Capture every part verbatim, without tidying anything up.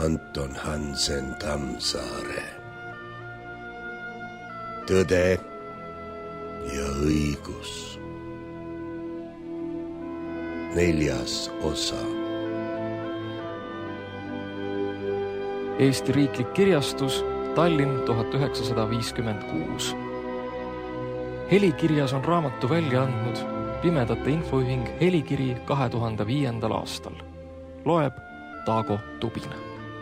Anton Hansen Tammsaare. Tõde ja õigus. Neljas osa. Eesti Riiklik Kirjastus, Tallinn tuhat üheksasada viiskümmend kuus. Helikirjas on raamatu välja andnud Pimedate Infoühing Helikiri kahe tuhande viiendal aastal. Loeb Taago Tubina.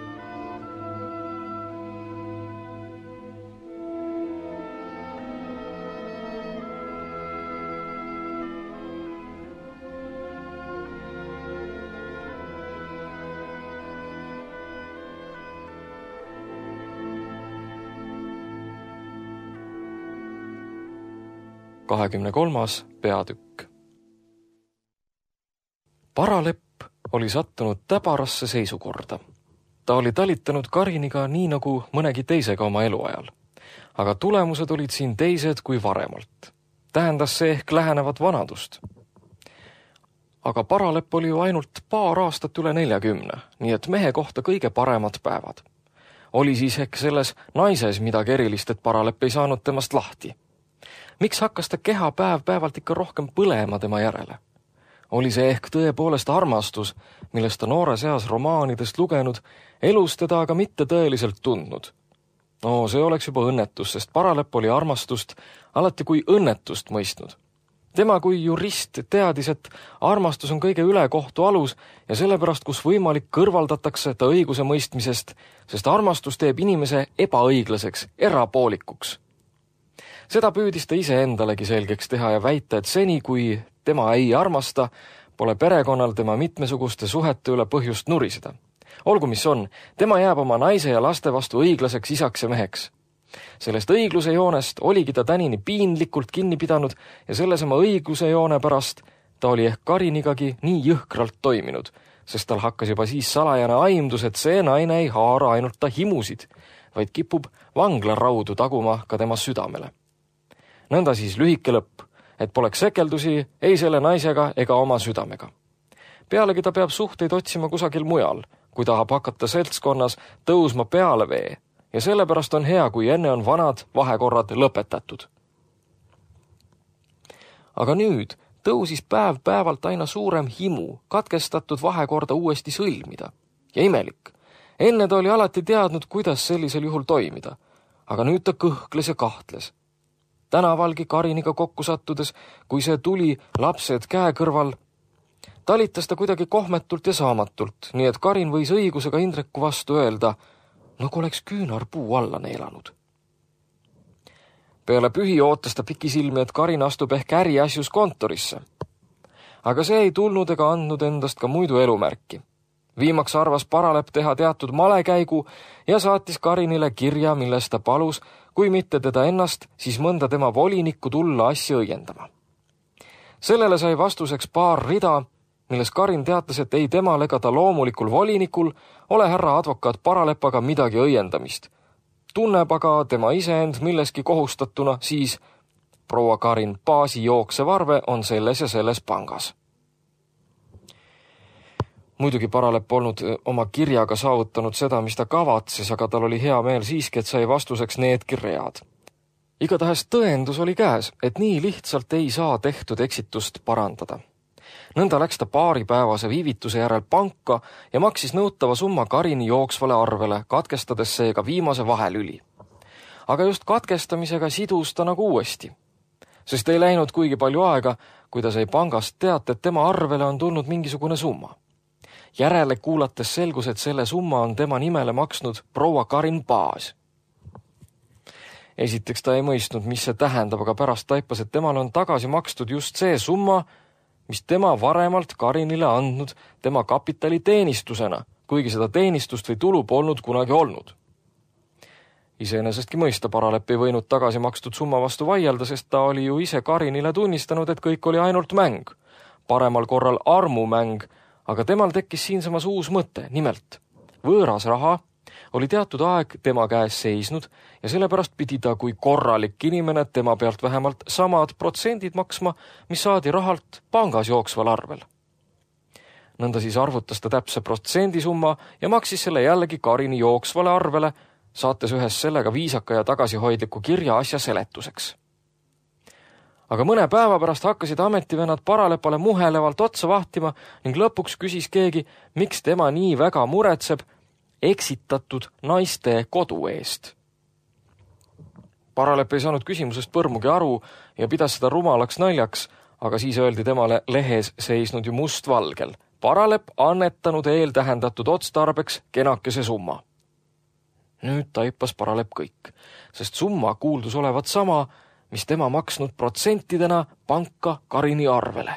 kahekümne kolmas peatükk. Paralepp oli sattunud täbarasse seisukorda. Ta oli talitanud Kariniga nii nagu mõnegi teisega oma eluajal. Aga tulemused olid siin teised kui varemalt. Tähendas see ehk lähenevat vanadust. Aga Paralepp oli ju ainult paar aastat üle neljakümne, nii et mehe kohta kõige paremad päevad. Oli siis ehk selles naises midagi erilist, et Paralepp ei saanud temast lahti. Miks hakkas ta keha päev päevalt ikka rohkem põlema tema järele? Oli see ehk tõepoolest armastus, millest ta noore seas romaanidest lugenud, elus teda aga mitte tõeliselt tundnud. No, see oleks juba õnnetus, sest Paralepp oli armastust alati kui õnnetust mõistnud. Tema kui jurist teadis, et armastus on kõige ülekohtu alus ja sellepärast, kus võimalik kõrvaldatakse ta õiguse mõistmisest, sest armastus teeb inimese ebaõiglaseks, erapoolikuks. Seda püüdis ta ise endalegi selgeks teha ja väita, et seni, kui tema ei armasta, pole perekonnal tema mitmesuguste suhete üle põhjust nuriseda. Olgu mis on, tema jääb oma naise ja laste vastu õiglaseks isaks ja meheks. Sellest õigluse joonest oligi ta tänini piinlikult kinni pidanud ja selles oma õigluse joone pärast ta oli ehk Karinigagi nii jõhkralt toiminud, sest tal hakkas juba siis salajane aimdus, et see naine ei haara ainult ta himusid, vaid kipub vanglaraudu taguma ka tema südamele. Nõnda siis lühike lõpp, et poleks sekeldusi ei selle naisega ega oma südamega. Pealegi ta peab suhteid otsima kusagil mujal, kui tahab hakata seltskonnas tõusma peale vee ja sellepärast on hea, kui enne on vanad vahekorrad lõpetatud. Aga nüüd tõusis päev päevalt aina suurem himu katkestatud vahekorda uuesti sõlmida. Ja imelik, enne ta oli alati teadnud, kuidas sellisel juhul toimida, aga nüüd ta kõhkles ja kahtles. Tänavalgi Kariniga kokku sattudes, kui see tuli lapsed käe kõrval, talitas ta kuidagi kohmetult ja saamatult, nii et Karin võis õigusega Indreku vastu öelda, nagu oleks küünarpuu alla neelanud. Peale pühi ootas ta pikisilmi, et Karin astub ehk äriasjus kontorisse. Aga see ei tulnud ega andnud endast ka muidu elumärki. Viimaks arvas Paralepp teha teatud malekäigu ja saatis Karinile kirja, milles ta palus, kui mitte teda ennast, siis mõnda tema volinikku tulla asja õiendama. Sellele sai vastuseks paar rida, milles Karin teatas, et ei temal ega ta loomulikul volinikul ole härra advokaat Paralepaga midagi õiendamist. Tunneb aga tema iseend milleski kohustatuna, siis proua Karin baasi jooksev arve on selles ja selles pangas. Muidugi Paralepp olnud oma kirjaga saavutanud seda, mis ta kavatses, aga tal oli hea meel siiski, et sai vastuseks needki read. Igatahes tõendus oli käes, et nii lihtsalt ei saa tehtud eksitust parandada. Nõnda läks ta paaripäevase viivituse järel panka ja maksis nõutava summa Karini jooksvale arvele, katkestades seega viimase vahelüli. Aga just katkestamisega sidus ta nagu uuesti, sest ei läinud kuigi palju aega, kui ta sai pangast teate, et tema arvele on tulnud mingisugune summa. Järele kuulates selgus, et selle summa on tema nimele maksnud proua Karin Baas. Esiteks ta ei mõistnud, mis see tähendab, aga pärast taipas, et temal on tagasi makstud just see summa, mis tema varemalt Karinile andnud tema kapitali teenistusena, kuigi seda teenistust või tulu polnud kunagi olnud. Iseenesestki mõista Paralepp ei võinud tagasi makstud summa vastu vaielda, sest ta oli ju ise Karinile tunnistanud, et kõik oli ainult mäng. Paremal korral armumäng, aga temal tekkis siinsamas uus mõte, nimelt. Võõras raha oli teatud aeg tema käes seisnud ja sellepärast pidi ta kui korralik inimene tema pealt vähemalt samad protsendid maksma, mis saadi rahalt pangas jooksval arvel. Nõnda siis arvutas ta täpse protsendisumma ja maksis selle jällegi Karini jooksvale arvele, saates ühes sellega viisaka ja tagasihoidliku kirja asja seletuseks. Aga mõne päeva pärast hakkasid ametivennad Paralepale muhelevalt otsa vahtima ning lõpuks küsis keegi, miks tema nii väga muretseb eksitatud naiste kodu eest. Paralep ei saanud küsimusest põrmugi aru ja pidas seda rumalaks naljaks, aga siis öeldi temale lehes seisnud ju mustvalgel. Paralep annetanud eeltähendatud otstarbeks kenakese summa. Nüüd taipas Paralep kõik, sest summa kuuldus olevat sama, mis tema maksnud protsentidena panka Karini arvele.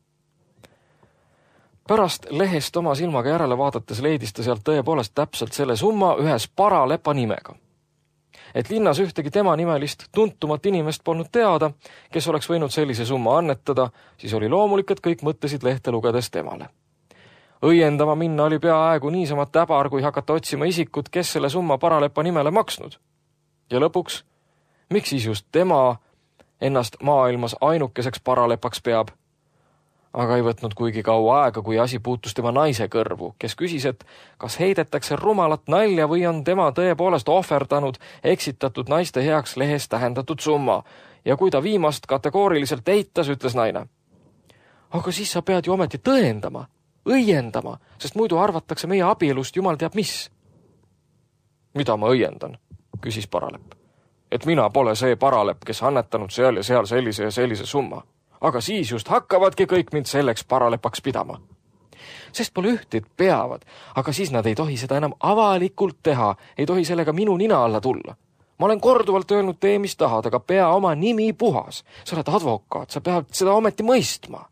Pärast lehest oma silmaga järele vaadates leidis ta sealt tõepoolest täpselt selle summa ühes Paralepa nimega. Et linnas ühtegi tema nimelist tuntumat inimest polnud teada, kes oleks võinud sellise summa annetada, siis oli loomulik, et kõik mõtlesid lehte lugedes temale. Õiendama minna oli peaaegu niisama täbar, kui hakata otsima isikut, kes selle summa Paralepa nimele maksnud. Ja lõpuks, miks siis just tema ennast maailmas ainukeseks Paralepaks peab? Aga ei võtnud kuigi kaua aega, kui asi puutus tema naise kõrvu, kes küsis, et kas heidetakse rumalat nalja või on tema tõepoolest ohverdanud eksitatud naiste heaks lehes tähendatud summa. Ja kui ta viimast kategooriliselt eitas, ütles naine. Aga siis sa pead ju ometi tõendama, õiendama, sest muidu arvatakse meie abielust jumal teab mis. Mida ma õiendan, küsis Paralep. Et mina pole see Paralep, kes annetanud seal ja seal sellise ja sellise summa. Aga siis just hakkavadki kõik mind selleks Paralepaks pidama. Sest pole ühte, et peavad, aga siis nad ei tohi seda enam avalikult teha, ei tohi sellega minu nina alla tulla. Ma olen korduvalt öelnud tee, mis tahad, aga pea oma nimi puhas. Sa oled advokaat, sa pead seda ometi mõistma.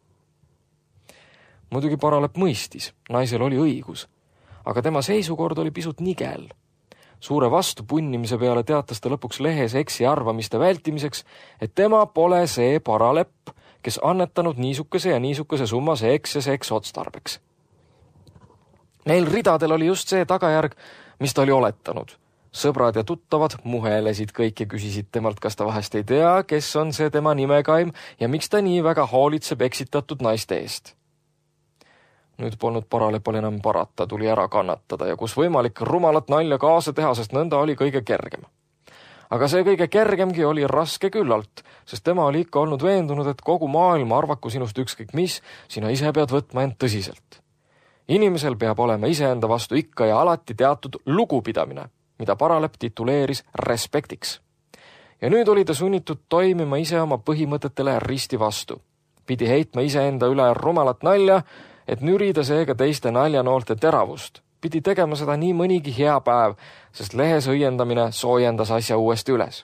Muidugi Paralep mõistis, naisel oli õigus, aga tema seisukord oli pisut nigel. Suure vastupunnimise peale teatas ta lõpuks lehes eksi arvamiste vältimiseks, et tema pole see Paralep, kes annetanud niisukese ja niisukese summa seks ja seks otstarbeks. Neil ridadel oli just see tagajärg, mis ta oli oletanud. Sõbrad ja tuttavad muhelesid kõik ja küsisid temalt, kas ta vahest ei tea, kes on see tema nimekaim ja miks ta nii väga hoolitseb eksitatud naiste eest. Nüüd polnud Paralepal enam parata, tuli ära kannatada ja kus võimalik rumalat nalja kaasa teha, sest nõnda oli kõige kergem. Aga see kõige kergemgi oli raske küllalt, sest tema oli ikka olnud veendunud, et kogu maailma arvaku sinust ükskõik mis, sina ise pead võtma end tõsiselt. Inimesel peab olema iseenda vastu ikka ja alati teatud lugupidamine, mida Paralep tituleeris respektiks. Ja nüüd oli ta sunnitud toimima ise oma põhimõtetele risti vastu. Pidi heitma iseenda üle rumalat nalja, et nürida seega teiste naljanoolte teravust. Pidi tegema seda nii mõnigi hea päev, sest lehes õiendamine soojendas asja uuesti üles.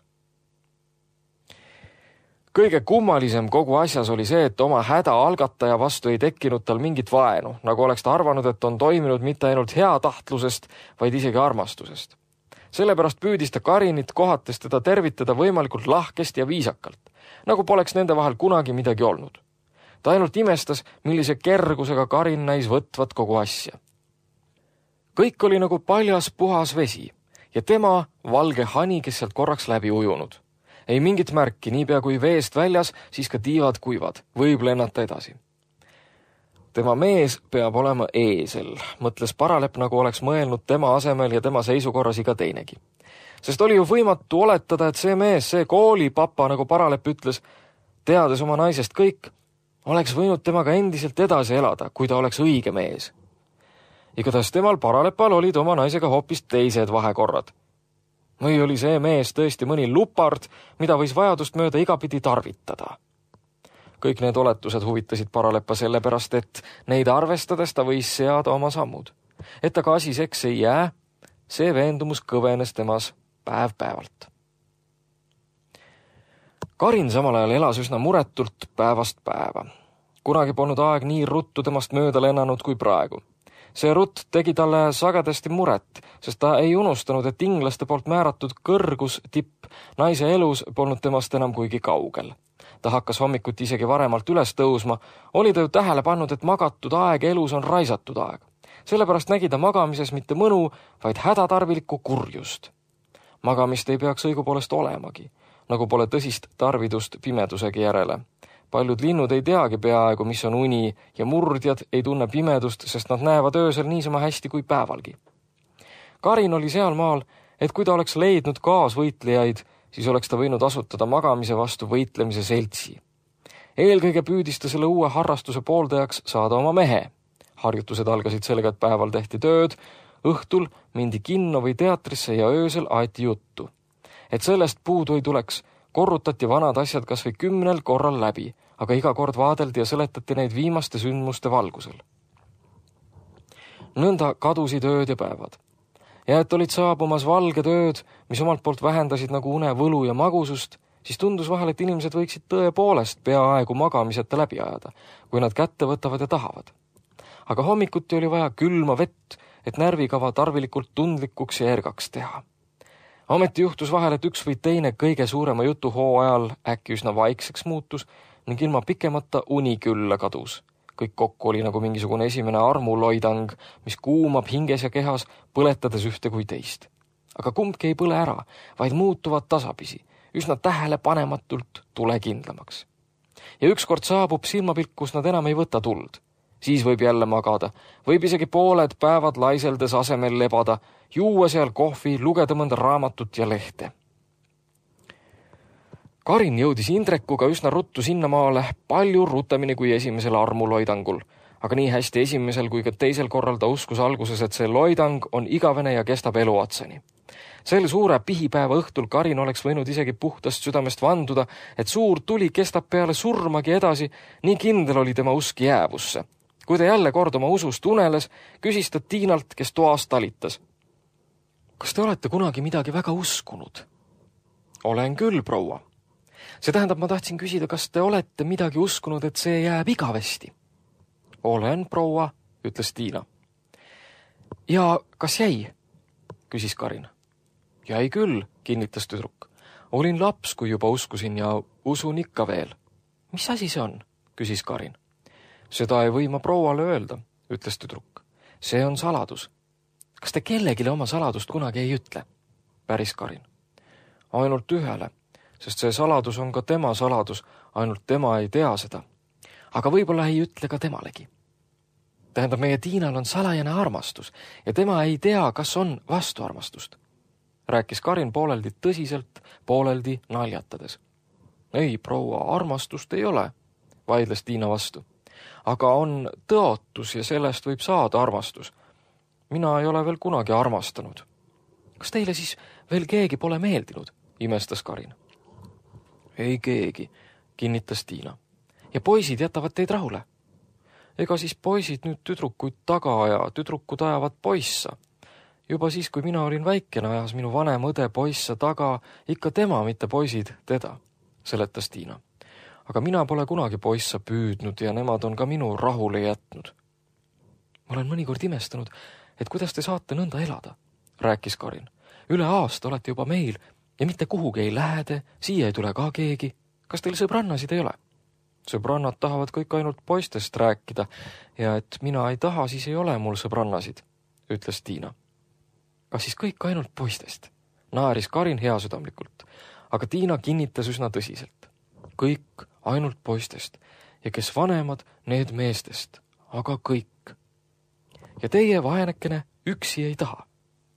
Kõige kummalisem kogu asjas oli see, et oma häda algataja vastu ei tekkinud tal mingit vaenu, nagu oleks ta arvanud, et on toiminud mitte ainult hea tahtlusest, vaid isegi armastusest. Sellepärast püüdis ta Karinit kohates teda tervitada võimalikult lahkesti ja viisakalt, nagu poleks nende vahel kunagi midagi olnud. Ta ainult imestas, millise kergusega Karin näis võtvat kogu asja. Kõik oli nagu paljas puhas vesi ja tema valge hani, kes sealt korraks läbi ujunud. Ei mingit märki, niipea kui veest väljas, siis ka tiivad kuivad, võib lennata edasi. Tema mees peab olema eesel, mõtles Paralep, nagu oleks mõelnud tema asemel ja tema seisukorras iga teinegi. Sest oli ju võimatu oletada, et see mees, see koolipapa, nagu Paralep ütles, teades oma naisest kõik, oleks võinud temaga endiselt edasi elada, kui ta oleks õige mees. Igatahes temal Paralepal olid oma naisega hoopis teised vahekorrad. Või oli see mees tõesti mõni lupard, mida võis vajadust mööda igapidi tarvitada. Kõik need oletused huvitasid Paralepa sellepärast, et neid arvestades ta võis seada oma sammud. Et ta ka asi seks ei jää, see veendumus kõvenes temas päev-päevalt. Karin samal ajal elas üsna muretult päevast päeva. Kunagi polnud aeg nii ruttu temast mööda lennanud kui praegu. See rutt tegi talle sagedasti muret, sest ta ei unustanud, et inglaste poolt määratud kõrgus tipp naise elus polnud temast enam kuigi kaugel. Ta hakkas hommikuti isegi varemalt üles tõusma, oli ta ju tähele pannud, et magatud aeg elus on raisatud aeg. Sellepärast nägi ta magamises mitte mõnu, vaid hädatarvilikku kurjust. Magamist ei peaks õigupoolest olemagi, nagu pole tõsist tarvidust pimedusegi järele. Paljud linnud ei teagi peaaegu, mis on uni ja murdjad ei tunne pimedust, sest nad näevad öösel niisama hästi kui päevalgi. Karin oli sealmaal, et kui ta oleks leidnud kaasvõitlejaid, siis oleks ta võinud asutada magamise vastu võitlemise seltsi. Eelkõige püüdis ta selle uue harrastuse pooldajaks saada oma mehe. Harjutused algasid sellega, et päeval tehti tööd, õhtul mindi kinno või teatrisse ja öösel aeti juttu. Et sellest puudu ei tuleks, korrutati vanad asjad kas või kümnel korral läbi, aga iga kord vaadeldi ja seletati neid viimaste sündmuste valgusel. Nõnda kadusid ööd ja päevad. Ja et olid saabumas valged ööd, mis omalt poolt vähendasid nagu une võlu ja magusust, siis tundus vahel, et inimesed võiksid tõepoolest peaaegu magamiseta läbi ajada, kui nad kätte võtavad ja tahavad. Aga hommikuti oli vaja külma vett, et närvikava tarvilikult tundlikuks ja ergaks teha. Ometi juhtus vahel, et üks või teine kõige suurema jutuhoo ajal äkki üsna vaikseks muutus ning ilma pikemata uni külla kadus. Kõik kokku oli nagu mingisugune esimene armuloidang, mis kuumab hinges ja kehas, põletades ühte kui teist. Aga kumbki ei põle ära, vaid muutuvad tasapisi, üsna tähele panematult tulekindlamaks. Ja ükskord saabub silmapilk, kus nad enam ei võta tuld. Siis võib jälle magada, võib isegi pooled päevad laiseldes asemel lebada, juua seal kohvi, lugeda mõnda raamatut ja lehte. Karin jõudis Indrekuga üsna ruttu sinnamaale, palju rutemini kui esimesel armuloidangul, aga nii hästi esimesel kui ka teisel korral ta uskus alguses, et see loidang on igavene ja kestab eluotsani. Sel suure pihipäeva õhtul Karin oleks võinud isegi puhtast südamest vanduda, et suur tuli kestab peale surmagi edasi, nii kindel oli tema usk jäävusse. Kui ta jälle kord oma usust uneles, küsis ta Tiinalt, kes toas talitas. Kas te olete kunagi midagi väga uskunud? Olen küll, proua. See tähendab, ma tahtsin küsida, kas te olete midagi uskunud, et see jääb igavesti? Olen, proua, ütles Tiina. Ja kas jäi? Küsis Karin. Jäi küll, kinnitas tüdruk. Olin laps, kui juba uskusin ja usun ikka veel. Mis asi see on? Küsis Karin. Seda ei või ma prouale öelda, ütles tüdruk. See on saladus. Kas te kellegile oma saladust kunagi ei ütle? Päris Karin. Ainult ühele, sest see saladus on ka tema saladus, ainult tema ei tea seda. Aga võib-olla ei ütle ka temalegi. Tähendab, meie Tiinal on salajane armastus ja tema ei tea, kas on vastuarmastust. Rääkis Karin pooleldi tõsiselt, pooleldi naljatades. Ei, proua, armastust ei ole, vaidles Tiina vastu. Aga on tõotus ja sellest võib saada armastus. Mina ei ole veel kunagi armastanud. Kas teile siis veel keegi pole meeldinud? Imestas Karin. Ei keegi, kinnitas Tiina. Ja poisid jätavad teid rahule. Ega siis poisid nüüd tüdrukuid taga ja tüdrukud ajavad poissa. Juba siis, kui mina olin väikene, ajas minu vanem õde poissa taga, ikka tema, mitte poisid teda, seletas Tiina. Aga mina pole kunagi poissa püüdnud ja nemad on ka minu rahule jätnud. Ma olen mõnikord imestanud, et kuidas te saate nõnda elada, rääkis Karin. Üle aasta olete juba meil ja mitte kuhugi ei lähede, siia ei tule ka keegi. Kas teil sõbrannasid ei ole? Sõbrannad tahavad kõik ainult poistest rääkida ja et mina ei taha, siis ei ole mul sõbrannasid, ütles Tiina. Kas siis kõik ainult poistest? Naaris Karin heasüdamlikult, aga Tiina kinnitas üsna tõsiselt. Kõik ainult poistest ja kes vanemad, need meestest, aga kõik. Ja teie vaenekene üksi ei taha?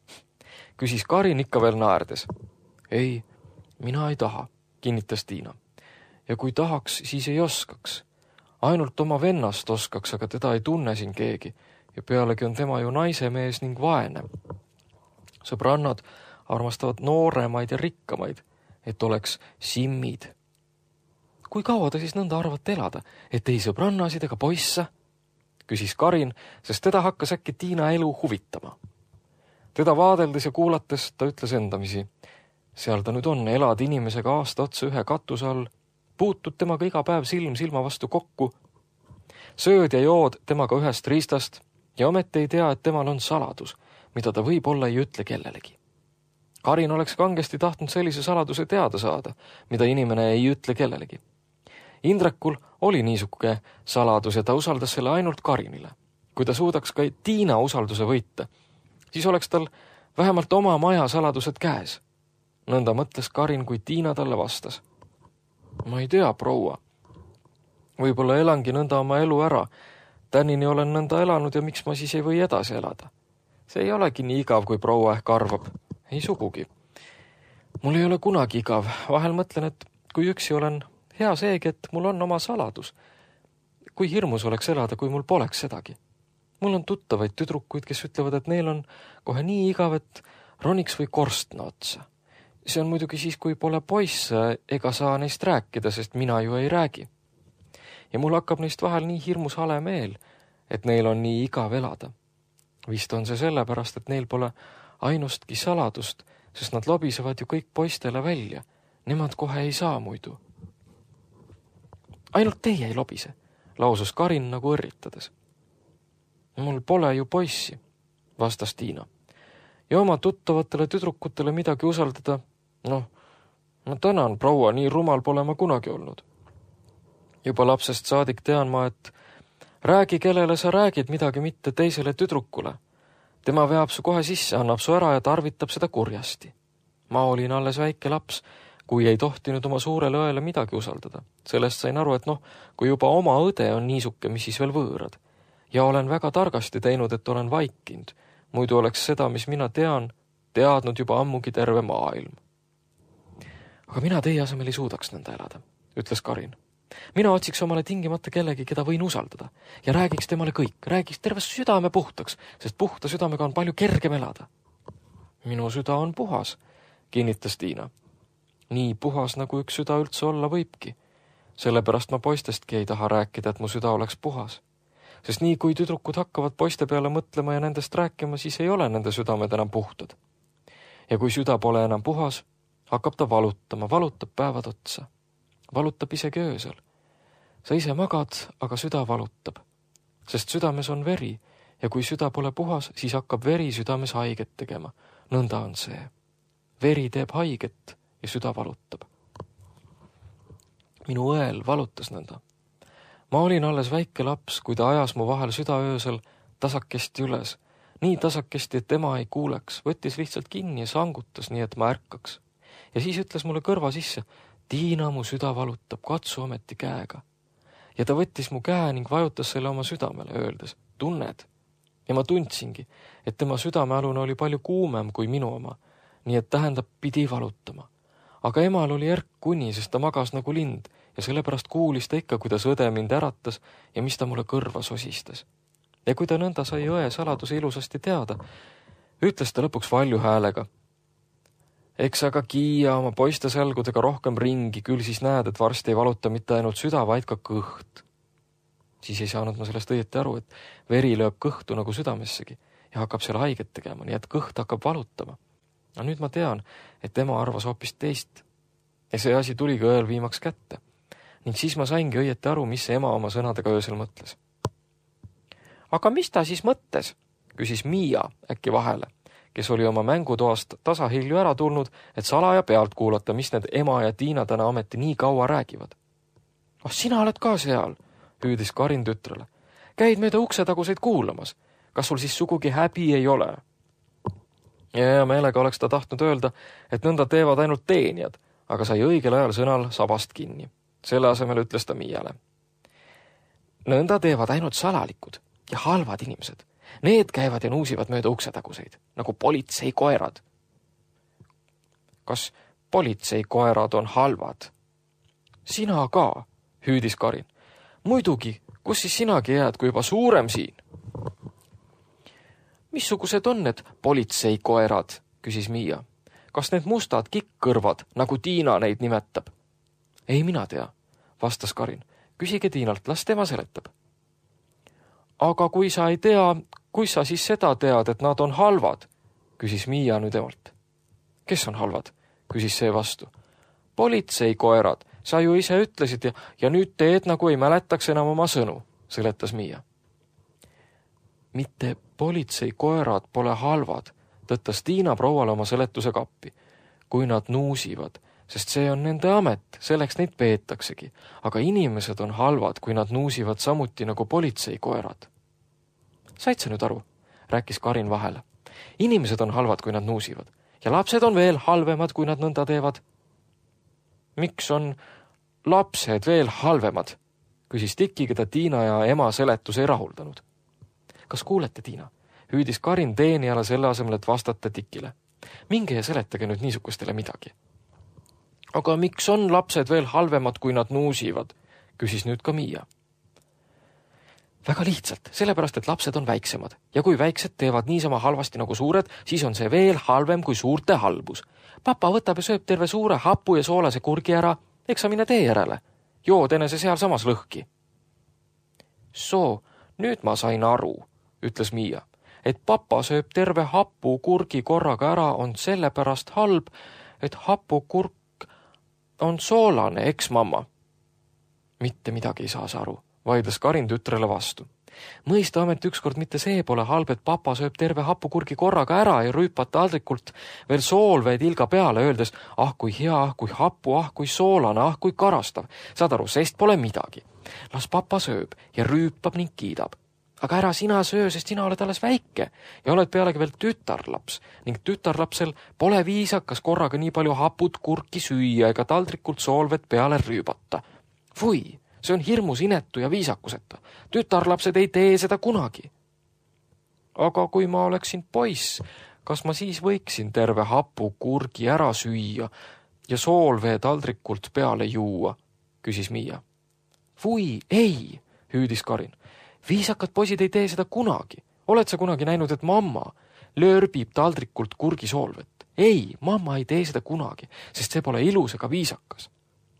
Küsis Karin ikka veel naerdes. Ei, mina ei taha, kinnitas Tiina. Ja kui tahaks, siis ei oskaks. Ainult oma vennast oskaks, aga teda ei tunne siin keegi ja pealegi on tema ju naisemees ning vaene. Sõbrannad armastavad nooremaid ja rikkamaid, et oleks simmid. Kui kaua ta siis nõnda arvate elada, et ei sõbrannasid ega poissa? Küsis Karin, sest teda hakkas äkki Tiina elu huvitama. Teda vaadeldes ja kuulates ta ütles endamisi. Seal ta nüüd on, elad inimesega aasta otsa ühe katuse all, puutud temaga iga päev silm silma vastu kokku, sööd ja jood temaga ühest riistast ja ometi ei tea, et temal on saladus, mida ta võib-olla ei ütle kellelegi. Karin oleks kangesti tahtnud sellise saladuse teada saada, mida inimene ei ütle kellelegi. Indrekul oli niisuke saladus ja ta usaldas selle ainult Karinile. Kui ta suudaks ka Tiina usalduse võita, siis oleks tal vähemalt oma maja saladused käes. Nõnda mõtles Karin, kui Tiina talle vastas. Ma ei tea, proua. võib-olla elangi nõnda oma elu ära. Tänini olen nõnda elanud ja miks ma siis ei või edasi elada? See ei olegi nii igav, kui proua ehk arvab. Ei sugugi. Mul ei ole kunagi igav. Vahel mõtlen, et kui üksi olen hea seegi, et mul on oma saladus. Kui hirmus oleks elada, kui mul poleks sedagi. Mul on tuttavaid tüdrukuid, kes ütlevad, et neil on kohe nii igav, et roniks või korstna otsa. See on muidugi siis, kui pole poisse ega saa neist rääkida, sest mina ju ei räägi. Ja mul hakkab neist vahel nii hirmus hale meel, et neil on nii igav elada. Vist on see sellepärast, et neil pole ainustki saladust, sest nad lobisevad ju kõik poistele välja. Nemad kohe ei saa muidu. Ainult teie ei lobise, lausus Karin nagu õrritades. Mul pole ju poissi, vastas Tiina. Ja oma tuttavatele tüdrukutele midagi usaldada, noh, ma tänan, proua, nii rumal pole ma kunagi olnud. Juba lapsest saadik tean ma, et räägi, kellele sa räägid midagi, mitte teisele tüdrukule. Tema veab su kohe sisse, annab su ära ja tarvitab seda kurjasti. Ma olin alles väike laps, kui ei tohtinud oma suurele õele midagi usaldada. Sellest sain aru, et noh, kui juba oma õde on niisuke, mis siis veel võõrad. Ja olen väga targasti teinud, et olen vaikinud. Muidu oleks seda, mis mina tean, teadnud juba ammugi terve maailm. Aga mina teie asemel ei suudaks nõnda elada, ütles Karin. Mina otsiks omale tingimata kellegi, keda võin usaldada ja räägiks temale kõik, räägiks terve südame puhtaks, sest puhta südamega on palju kergem elada. Minu süda on puhas, kinnitas Tiina. Nii puhas, nagu üks süda üldse olla võibki. Sellepärast ma poistestki ei taha rääkida, et mu süda oleks puhas. Sest nii kui tüdrukud hakkavad poiste peale mõtlema ja nendest rääkima, siis ei ole nende südamed enam puhtad. Ja kui süda pole enam puhas, hakkab ta valutama, valutab päevad otsa. Valutab isegi öösel. Sa ise magad, aga süda valutab. Sest südames on veri ja kui süda pole puhas, siis hakkab veri südames haiget tegema. Nõnda on see. Veri teeb haiget ja süda valutab. Minu õel valutas nõnda. Ma olin alles väike laps, kui ta ajas mu vahel süda öösel tasakesti üles. Nii tasakesti, et tema ei kuuleks. Võttis lihtsalt kinni ja sangutas, nii et ma ärkaks. Ja siis ütles mulle kõrva sisse, Tiina, mu süda valutab, katsu ometi käega. Ja ta võttis mu käe ning vajutas selle oma südamele, öeldes, tunned. Ja ma tundsingi, et tema südamealune oli palju kuumem kui minu oma, nii et tähendab pidi valutama. Aga emal oli erk kuni, sest ta magas nagu lind ja sellepärast kuulis ta ikka, kuidas õde mind äratas ja mis ta mulle kõrva sosistas. Ja kui ta nõnda sai õe saladuse ilusasti teada, ütles ta lõpuks valju häälega. Eks aga kiia oma poiste selgudega rohkem ringi, küll siis näed, et varsti ei valuta mitte ainult süda, vaid ka kõht. Siis ei saanud ma sellest õieti aru, et veri lööb kõhtu nagu südamessegi ja hakkab seal haiget tegema, nii et kõht hakkab valutama. No nüüd ma tean, et ema arvas hoopis teist. Ja see asi tuligi õel viimaks kätte. Ning siis ma saingi õieti aru, mis ema oma sõnadega öösel mõtles. Aga mis ta siis mõttes? Küsis Miia äkki vahele, kes oli oma mängutoast tasahilju ära tulnud, et salaja pealt kuulata, mis need ema ja Tiina täna ameti nii kaua räägivad. Oh, sina oled ka seal, hüüdis Karin tütrele. Käid mööda uksetaguseid kuulamas. Kas sul siis sugugi häbi ei ole? Ja meelega oleks ta tahtnud öelda, et nõnda teevad ainult teenijad, aga sai õigel ajal sõnal sabast kinni. Selle asemel ütles ta Miiale. Nõnda teevad ainult salalikud ja halvad inimesed. Need käivad ja nuusivad mööda uksetaguseid, nagu politseikoerad. Kas politseikoerad on halvad? Sina ka, hüüdis Karin. Muidugi, kus siis sinagi jääd, kui juba suurem siin? Missugused on need politseikoerad, küsis Miia. Kas need mustad kikkõrvad, nagu Tiina neid nimetab? Ei mina tea, vastas Karin. Küsige Tiinalt, las tema seletab. Aga kui sa ei tea, kui sa siis seda tead, et nad on halvad, küsis Miia nüüd emalt. Kes on halvad, küsis see vastu. Politseikoerad, sa ju ise ütlesid ja, ja nüüd teed, nagu ei mäletaks enam oma sõnu, seletas Miia. Mitte politseikoerad pole halvad, tõttas Tiina prouale oma seletuse kappi, kui nad nuusivad, sest see on nende amet, selleks neid peetaksegi, aga inimesed on halvad, kui nad nuusivad samuti nagu politseikoerad. Said sa nüüd aru, rääkis Karin vahele. Inimesed on halvad, kui nad nuusivad ja lapsed on veel halvemad, kui nad nõnda teevad. Miks on lapsed veel halvemad, küsis Tiki, keda Tiina ja ema seletus ei rahuldanud. Kas kuulete, Tiina? Hüüdis Karin teenijale selle asemel, et vastata Tikile. Minge ja seletage nüüd niisugustele midagi. Aga miks on lapsed veel halvemad, kui nad nuusivad? Küsis nüüd ka Miia. Väga lihtsalt, sellepärast, et lapsed on väiksemad ja kui väiksed teevad niisama halvasti nagu suured, siis on see veel halvem kui suurte halbus. Papa võtab ja sööb terve suure hapu ja soolase kurgi ära, eks sa mine tee järele. Jood enese seal samas lõhki. Soo, nüüd ma sain aru, ütles Miia, et papa sööb terve hapu kurgi korraga ära on sellepärast halb, et hapu kurk on soolane, eks mamma? Mitte midagi ei saa sa aru, vaidles Karin tütrele vastu. Mõista amet ükskord mitte see pole halb, et papa sööb terve hapukurgi korraga ära ja rüüpab taldrikult veel soolveed ilga peale, öeldes, ah kui hea, ah kui hapu, ah kui soolane, ah kui karastav. Saad aru, sest pole midagi. Las papa sööb ja rüüpab ning kiidab. Aga ära sina söö, sest sina oled alles väike ja oled pealegi veel tütarlaps ning tütarlapsel pole viisakas korraga nii palju haput kurki süüa ega taldrikult soolved peale rüübata. Fui! See on hirmus inetu ja viisakuseta. Tütarlapsed ei tee seda kunagi. Aga kui ma oleksin poiss, kas ma siis võiksin terve hapu kurgi ära süüa ja soolvee taldrikult peale juua, küsis Miia. Fui, ei, hüüdis Karin. Viisakad poisid ei tee seda kunagi. Oled sa kunagi näinud, et mamma löörbib taldrikult kurgi soolvet? Ei, mamma ei tee seda kunagi, sest see pole ilus ega viisakas.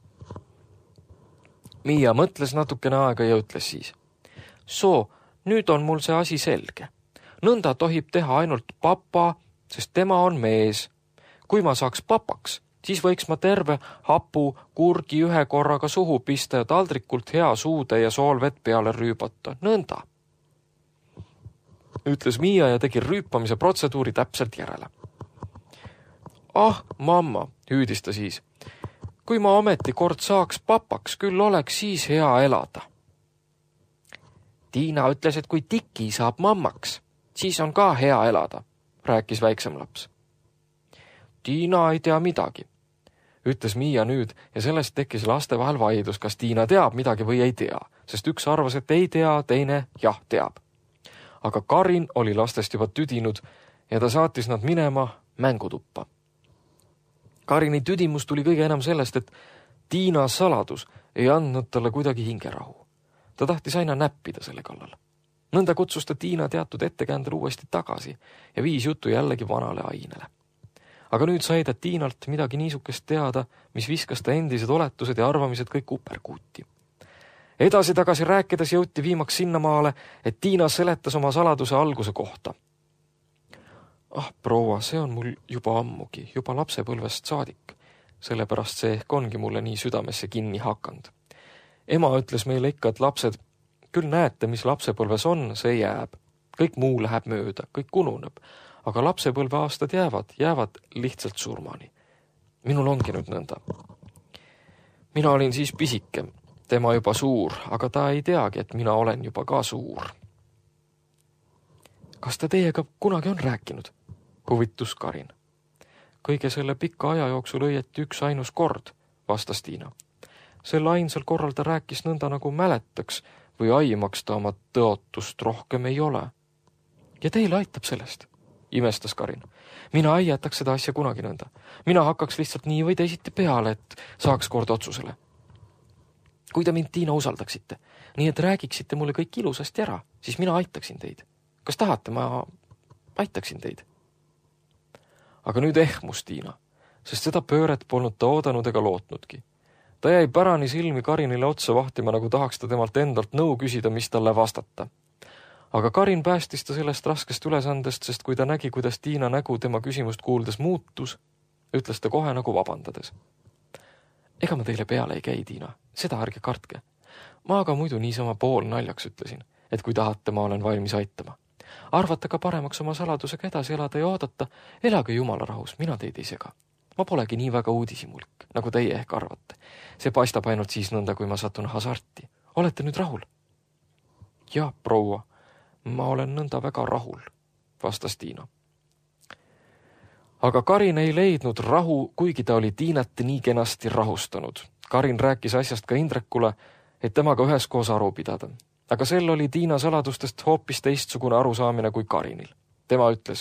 Miia mõtles natukene aega ja ütles siis. Soo, nüüd on mul see asi selge. Nõnda tohib teha ainult papa, sest tema on mees. Kui ma saaks papaks, siis võiks ma terve hapu kurgi ühe korraga suhu pista ja taldrikult hea suude ja soolvett peale rüübata. Nõnda. Ütles Miia ja tegi rüüpamise protseduuri täpselt järele. Ah, mamma, hüüdis ta siis. Kui ma ometi kord saaks papaks, küll oleks siis hea elada. Tiina ütles, et kui Tiki saab mammaks, siis on ka hea elada, rääkis väiksem laps. Tiina ei tea midagi, ütles Miia nüüd ja sellest tekkis laste vahel vaidlus, kas Tiina teab midagi või ei tea, sest üks arvas, et ei tea, teine jah teab. Aga Karin oli lastest juba tüdinud ja ta saatis nad minema mängutuppa. Karini tüdimus tuli kõige enam sellest, et Tiina saladus ei andnud talle kuidagi hingerahu. Ta tahtis aina näppida selle kallal. Nõnda kutsus ta Tiina teatud ettekäändel uuesti tagasi ja viis jutu jällegi vanale ainele. Aga nüüd sai ta Tiinalt midagi niisugust teada, mis viskas ta endised oletused ja arvamised kõik uperkuuti. Edasi-tagasi rääkides jõuti viimaks sinnamaale, et Tiina seletas oma saladuse alguse kohta. Ah, proua, see on mul juba ammugi, juba lapsepõlvest saadik. Sellepärast see ehk ongi mulle nii südamesse kinni hakanud. Ema ütles meile ikka, et lapsed, küll näete, mis lapsepõlves on, see jääb. Kõik muu läheb mööda, kõik ununeb. Aga lapsepõlve aastad jäävad, jäävad lihtsalt surmani. Minul ongi nüüd nõnda. Mina olin siis pisike, tema juba suur, aga ta ei teagi, et mina olen juba ka suur. Kas ta teiega kunagi on rääkinud? Huvitus Karin. Kõige selle pikka aja jooksul õieti üks ainus kord, vastas Tiina. Sel ainsal korral ta rääkis nõnda nagu mäletaks või aimaks ta oma tõotust rohkem ei ole. Ja teile aitab sellest, imestas Karin. Mina ei jätaks seda asja kunagi nõnda. Mina hakkaks lihtsalt nii või teisiti peale, et saaks kord otsusele. Kui te mind, Tiina, usaldaksite, nii et räägiksite mulle kõik ilusasti ära, siis mina aitaksin teid. Kas tahate, ma aitaksin teid? Aga nüüd ehmus Tiina, sest seda pööret polnud ta oodanud ega lootnudki. Ta jäi pärani silmi Karinile otsa vahtima, nagu tahaks ta temalt endalt nõu küsida, mis talle vastata. Aga Karin päästis ta sellest raskest ülesandest, sest kui ta nägi, kuidas Tiina nägu tema küsimust kuuldes muutus, ütles ta kohe nagu vabandades. Ega ma teile peale ei käi, Tiina, seda ärge kartke. Ma aga muidu niisama pool naljaks ütlesin, et kui tahate, ma olen valmis aitama. Arvata ka paremaks oma saladusega edasi elada ja oodata, elage jumala rahus, mina teid ei sega. Ma polegi nii väga uudisimulik, nagu teie ehk arvate. See paistab ainult siis nõnda, kui ma satun hasarti. Olete nüüd rahul? Ja, proua, ma olen nõnda väga rahul, vastas Tiina. Aga Karin ei leidnud rahu, kuigi ta oli Tiinat nii kenasti rahustanud. Karin rääkis asjast ka Indrekule et temaga üheskoos aru pidada. Aga sel oli Tiina saladustest hoopis teistsugune arusaamine kui Karinil. Tema ütles: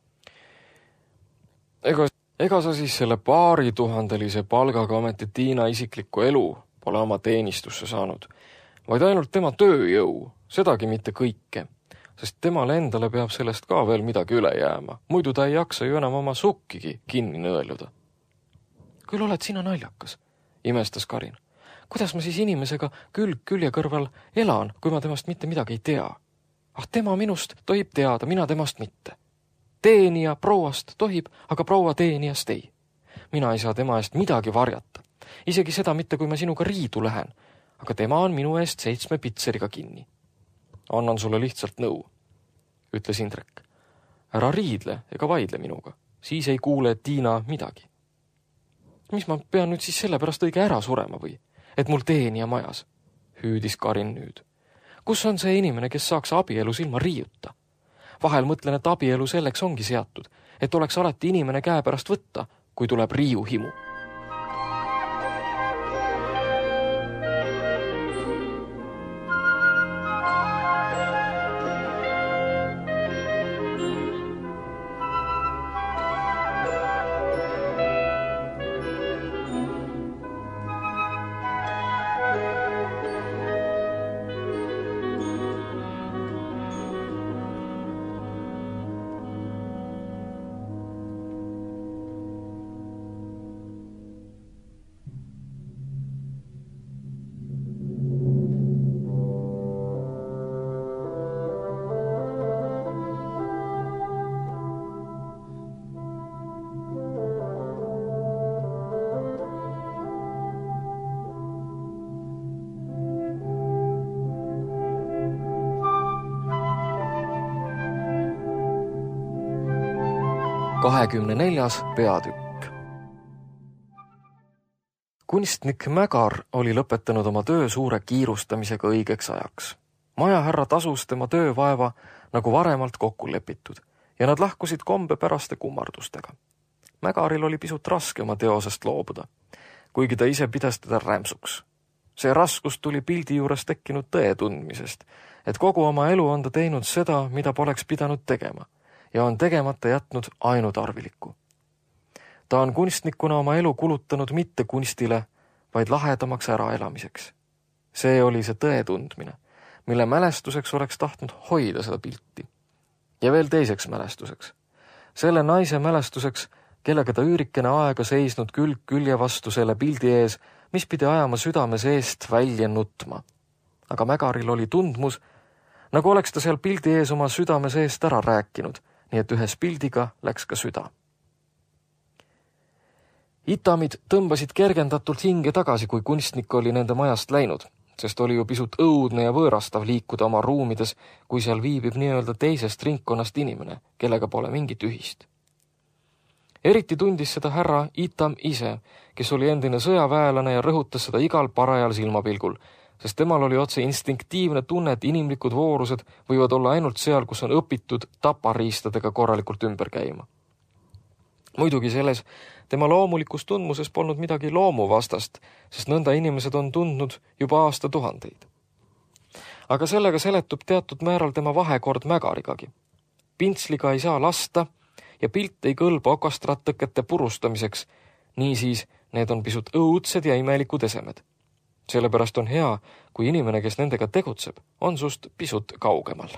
ega, ega sa siis selle paari tuhandelise palgaga ometi Tiina isiklikku elu pole oma teenistusse saanud, vaid ainult tema tööjõu, sedagi mitte kõike, sest temale endale peab sellest ka veel midagi üle jääma, muidu ta ei jaksa ju enam oma sukkigi kinni nõeluda. Küll oled sina naljakas, imestas Karin. Kuidas ma siis inimesega külg külje kõrval elan, kui ma temast mitte midagi ei tea? Ah, tema minust tohib teada, mina temast mitte. Teenija prouast tohib, aga proua teenijast ei. Mina ei saa tema eest midagi varjata. Isegi seda mitte, kui ma sinuga riidu lähen, aga tema on minu eest seitsme pitseriga kinni. Annan sulle lihtsalt nõu, ütles Indrek. Ära riidle ega vaidle minuga, siis ei kuule Tiina midagi. Mis ma pean nüüd siis sellepärast õige ära surema või? Et mul teenija majas, hüüdis Karin nüüd. Kus on see inimene, kes saaks abielus ilma riiuta? Vahel mõtlen, et abielu selleks ongi seatud, et oleks alati inimene käe pärast võtta, kui tuleb riiu himu. kahekümne neljas peatükk. Kunstnik Mägar oli lõpetanud oma töö suure kiirustamisega õigeks ajaks. Majahärra tasus tema töövaeva nagu varemalt kokku lepitud ja nad lahkusid kombepäraste kummardustega. Mägaril oli pisut raske oma teosest loobuda, kuigi ta ise pidas teda rämpsuks. See raskus tuli pildi juures tekkinud tõe tundmisest, et kogu oma elu on ta teinud seda, mida poleks pidanud tegema, ja on tegemata jätnud ainutarvilikku. Ta on kunstnikuna oma elu kulutanud mitte kunstile, vaid lahedamaks äraelamiseks. See oli see tõe tundmine, mille mälestuseks oleks tahtnud hoida seda pilti. Ja veel teiseks mälestuseks. Selle naise mälestuseks, kellega ta üürikene aega seisnud külg külje vastu selle pildi ees, mis pidi ajama südame seest välja nutma. Aga Mägaril oli tundmus, nagu oleks ta seal pildi ees oma südame seest ära rääkinud, nii et ühes pildiga läks ka süda. Itamid tõmbasid kergendatult hinge tagasi, kui kunstnik oli nende majast läinud, sest oli ju pisut õudne ja võõrastav liikuda oma ruumides, kui seal viibib nii-öelda teisest ringkonnast inimene, kellega pole mingit ühist. Eriti tundis seda härra Itam ise, kes oli endine sõjaväelane ja rõhutas seda igal parajal silmapilgul, sest temal oli otse instinktiivne tunne, et inimlikud voorused võivad olla ainult seal, kus on õpitud tapariistadega korralikult ümber käima. Muidugi selles tema loomulikus tundmuses polnud midagi loomuvastast, sest nõnda inimesed on tundnud juba aastatuhandeid. Aga sellega seletub teatud määral tema vahekord Mägarigagi. Pintsliga ei saa lasta ja pilt ei kõlba okastrattõkete purustamiseks, niisiis need on pisut õudsed ja imelikud esemed. Sellepärast on hea, kui inimene, kes nendega tegutseb, on sust pisut kaugemal.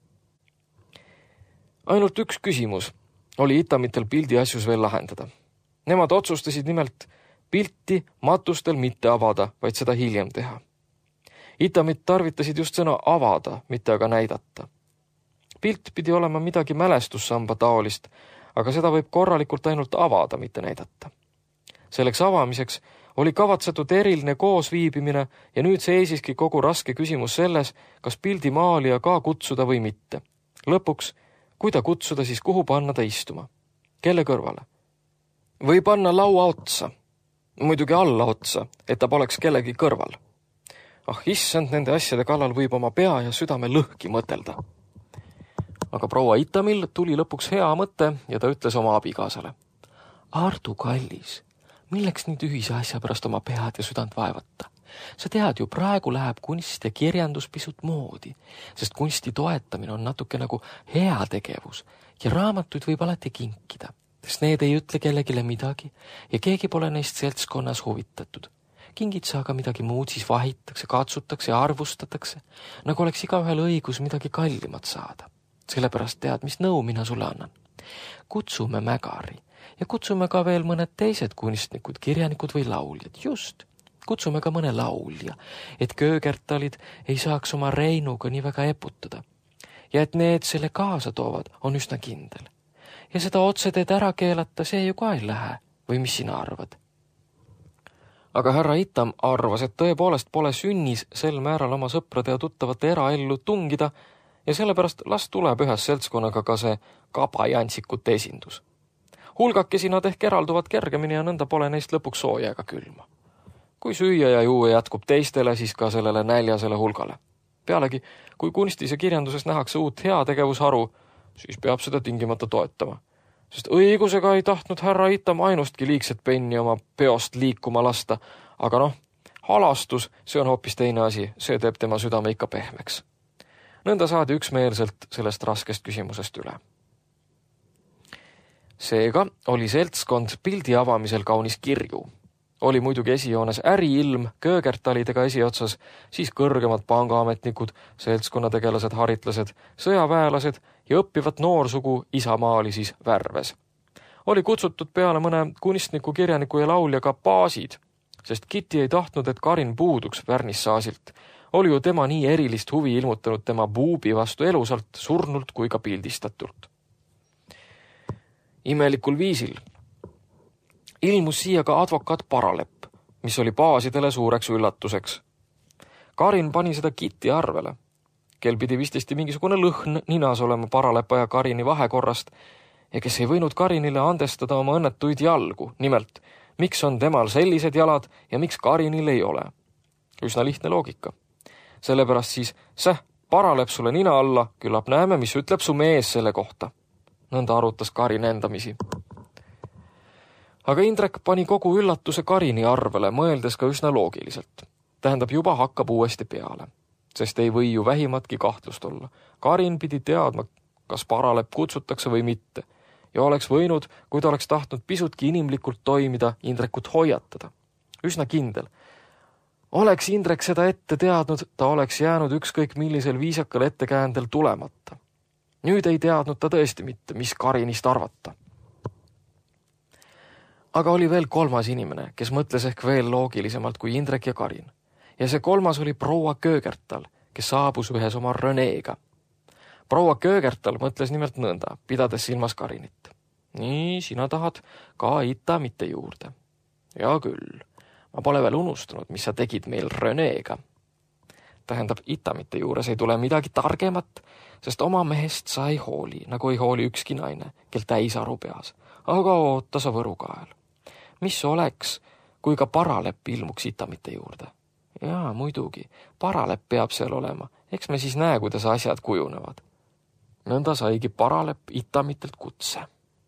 Ainult üks küsimus oli Itamitel pildi asjus veel lahendada. Nemad otsustasid nimelt pilti matustel mitte avada, vaid seda hiljem teha. Itamid tarvitasid just sõna avada, mitte aga näidata. Pilt pidi olema midagi mälestussamba taolist, aga seda võib korralikult ainult avada, mitte näidata. Selleks avamiseks oli kavatsetud eriline koosviibimine ja nüüd seisiski kogu raske küsimus selles, kas pildi maalija ka kutsuda või mitte. Lõpuks, kui ta kutsuda, siis kuhu panna ta istuma? Kelle kõrvale? Või panna laua otsa, muidugi alla otsa, et ta poleks kellegi kõrval. Ah, issand, nende asjade kallal võib oma pea ja südame lõhki mõtelda. Aga proua Itamil tuli lõpuks hea mõte ja ta ütles oma abikaasale. Ardu kallis, milleks nüüd ühise asja pärast oma pead ja südant vaevata? Sa tead ju, praegu läheb kunst ja kirjandus pisut moodi, sest kunsti toetamine on natuke nagu heategevus ja raamatuid võib alati kinkida, sest need ei ütle kellegile midagi ja keegi pole neist seltskonnas huvitatud. Kingid sa aga midagi muud, siis vahitakse, katsutakse ja arvustatakse, nagu oleks igaühel õigus midagi kallimat saada. Sellepärast tead, mis nõu mina sulle annan. Kutsume Mägari ja kutsume ka veel mõned teised kunstnikud, kirjanikud või lauljad. Just, kutsume ka mõne laulja, et köögertalid ei saaks oma Reinuga nii väga eputada. Ja et need selle kaasa toovad, on üsna kindel. Ja seda otseteed ära keelata, see ju ka ei lähe. Või mis sina arvad? Aga härra Itam arvas, et tõepoolest pole sünnis sel määral oma sõprade ja tuttavate eraellu tungida ja sellepärast las tuleb ühes seltskonnaga ka see kabajansikute esindus. Hulgakesi nad ehk eralduvad kergemini ja nõnda pole neist lõpuks sooja ega külma. Kui süüa ja juua jätkub teistele, siis ka sellele näljasele hulgale. Pealegi, kui kunstis ja kirjanduses nähakse uut heategevusharu, siis peab seda tingimata toetama. Sest õigusega ei tahtnud härra Itam ainustki liigset penni oma peost liikuma lasta, aga noh, halastus, see on hoopis teine asi, see teeb tema südame ikka pehmeks. Nõnda saadi üksmeelselt sellest raskest küsimusest üle. Seega oli seltskond pildi avamisel kaunis kirju. Oli muidugi esijoones äriilm, köögertalidega esiotsas, siis kõrgemad pangaametnikud, seltskonnategelased, haritlased, sõjaväelased ja õppivat noorsugu isamaali siis värves. Oli kutsutud peale mõne kunstniku, kirjaniku ja laulja ka baasid, sest Kitty ei tahtnud, et Karin puuduks Värnissaasilt. Oli ju tema nii erilist huvi ilmutanud tema buubi vastu elusalt, surnult kui ka pildistatult. Imelikul viisil ilmus siia ka advokaat Paralepp, mis oli baasidele suureks üllatuseks. Karin pani seda Kitty arvele. Kel pidi vistesti mingisugune lõhn ninas olema Paralepa ja Karini vahekorrast ja kes ei võinud Karinile andestada oma õnnetuid jalgu. Nimelt, miks on temal sellised jalad ja miks Karinil ei ole? Üsna lihtne loogika. Sellepärast siis, säh, Paralepp sulle nina alla, küllap näeme, mis ütleb su mees selle kohta. Nõnda arutas Karin endamisi. Aga Indrek pani kogu üllatuse Karini arvele, mõeldes ka üsna loogiliselt. Tähendab, juba hakkab uuesti peale, sest ei või ju vähimatki kahtlust olla. Karin pidi teadma, kas Paralepp kutsutakse või mitte, ja oleks võinud, kui ta oleks tahtnud pisutki inimlikult toimida, Indrekut hoiatada. Üsna kindel. Oleks Indrek seda ette teadnud, ta oleks jäänud ükskõik millisel viisakal ettekäändel tulemata. Nüüd ei teadnud ta tõesti mitte, mis Karinist arvata. Aga oli veel kolmas inimene, kes mõtles ehk veel loogilisemalt kui Indrek ja Karin. Ja see kolmas oli proua Köögertal, kes saabus ühes oma Röneega. Proua Köögertal mõtles nimelt nõnda, pidades silmas Karinit. Nii, sina tahad ka Ita mitte juurde. Ja küll, ma pole veel unustanud, mis sa tegid meil Röneega. Tähendab, Ita mitte juures ei tule midagi targemat, sest oma mehest sa ei hooli, nagu ei hooli ükski naine, kel täis aru peas. Aga oota sa Võrukael. Mis oleks, kui ka Paralepp ilmuks Itamite juurde? Jaa, muidugi, Paralepp peab seal olema. Eks me siis näe, kuidas asjad kujunevad. Nõnda saigi Paralepp Itamitelt kutse.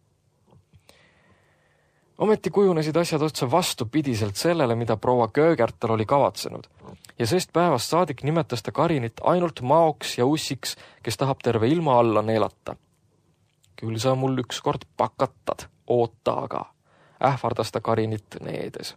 Ometi kujunesid asjad otsa vastupidiselt sellele, mida proua Köögertal oli kavatsenud. Ja sest päevast saadik nimetas ta Karinit ainult maoks ja ussiks, kes tahab terve ilma alla neelata. Küll sa mul ükskord pakatad, oota aga. Ähvardas ta Karinit needes.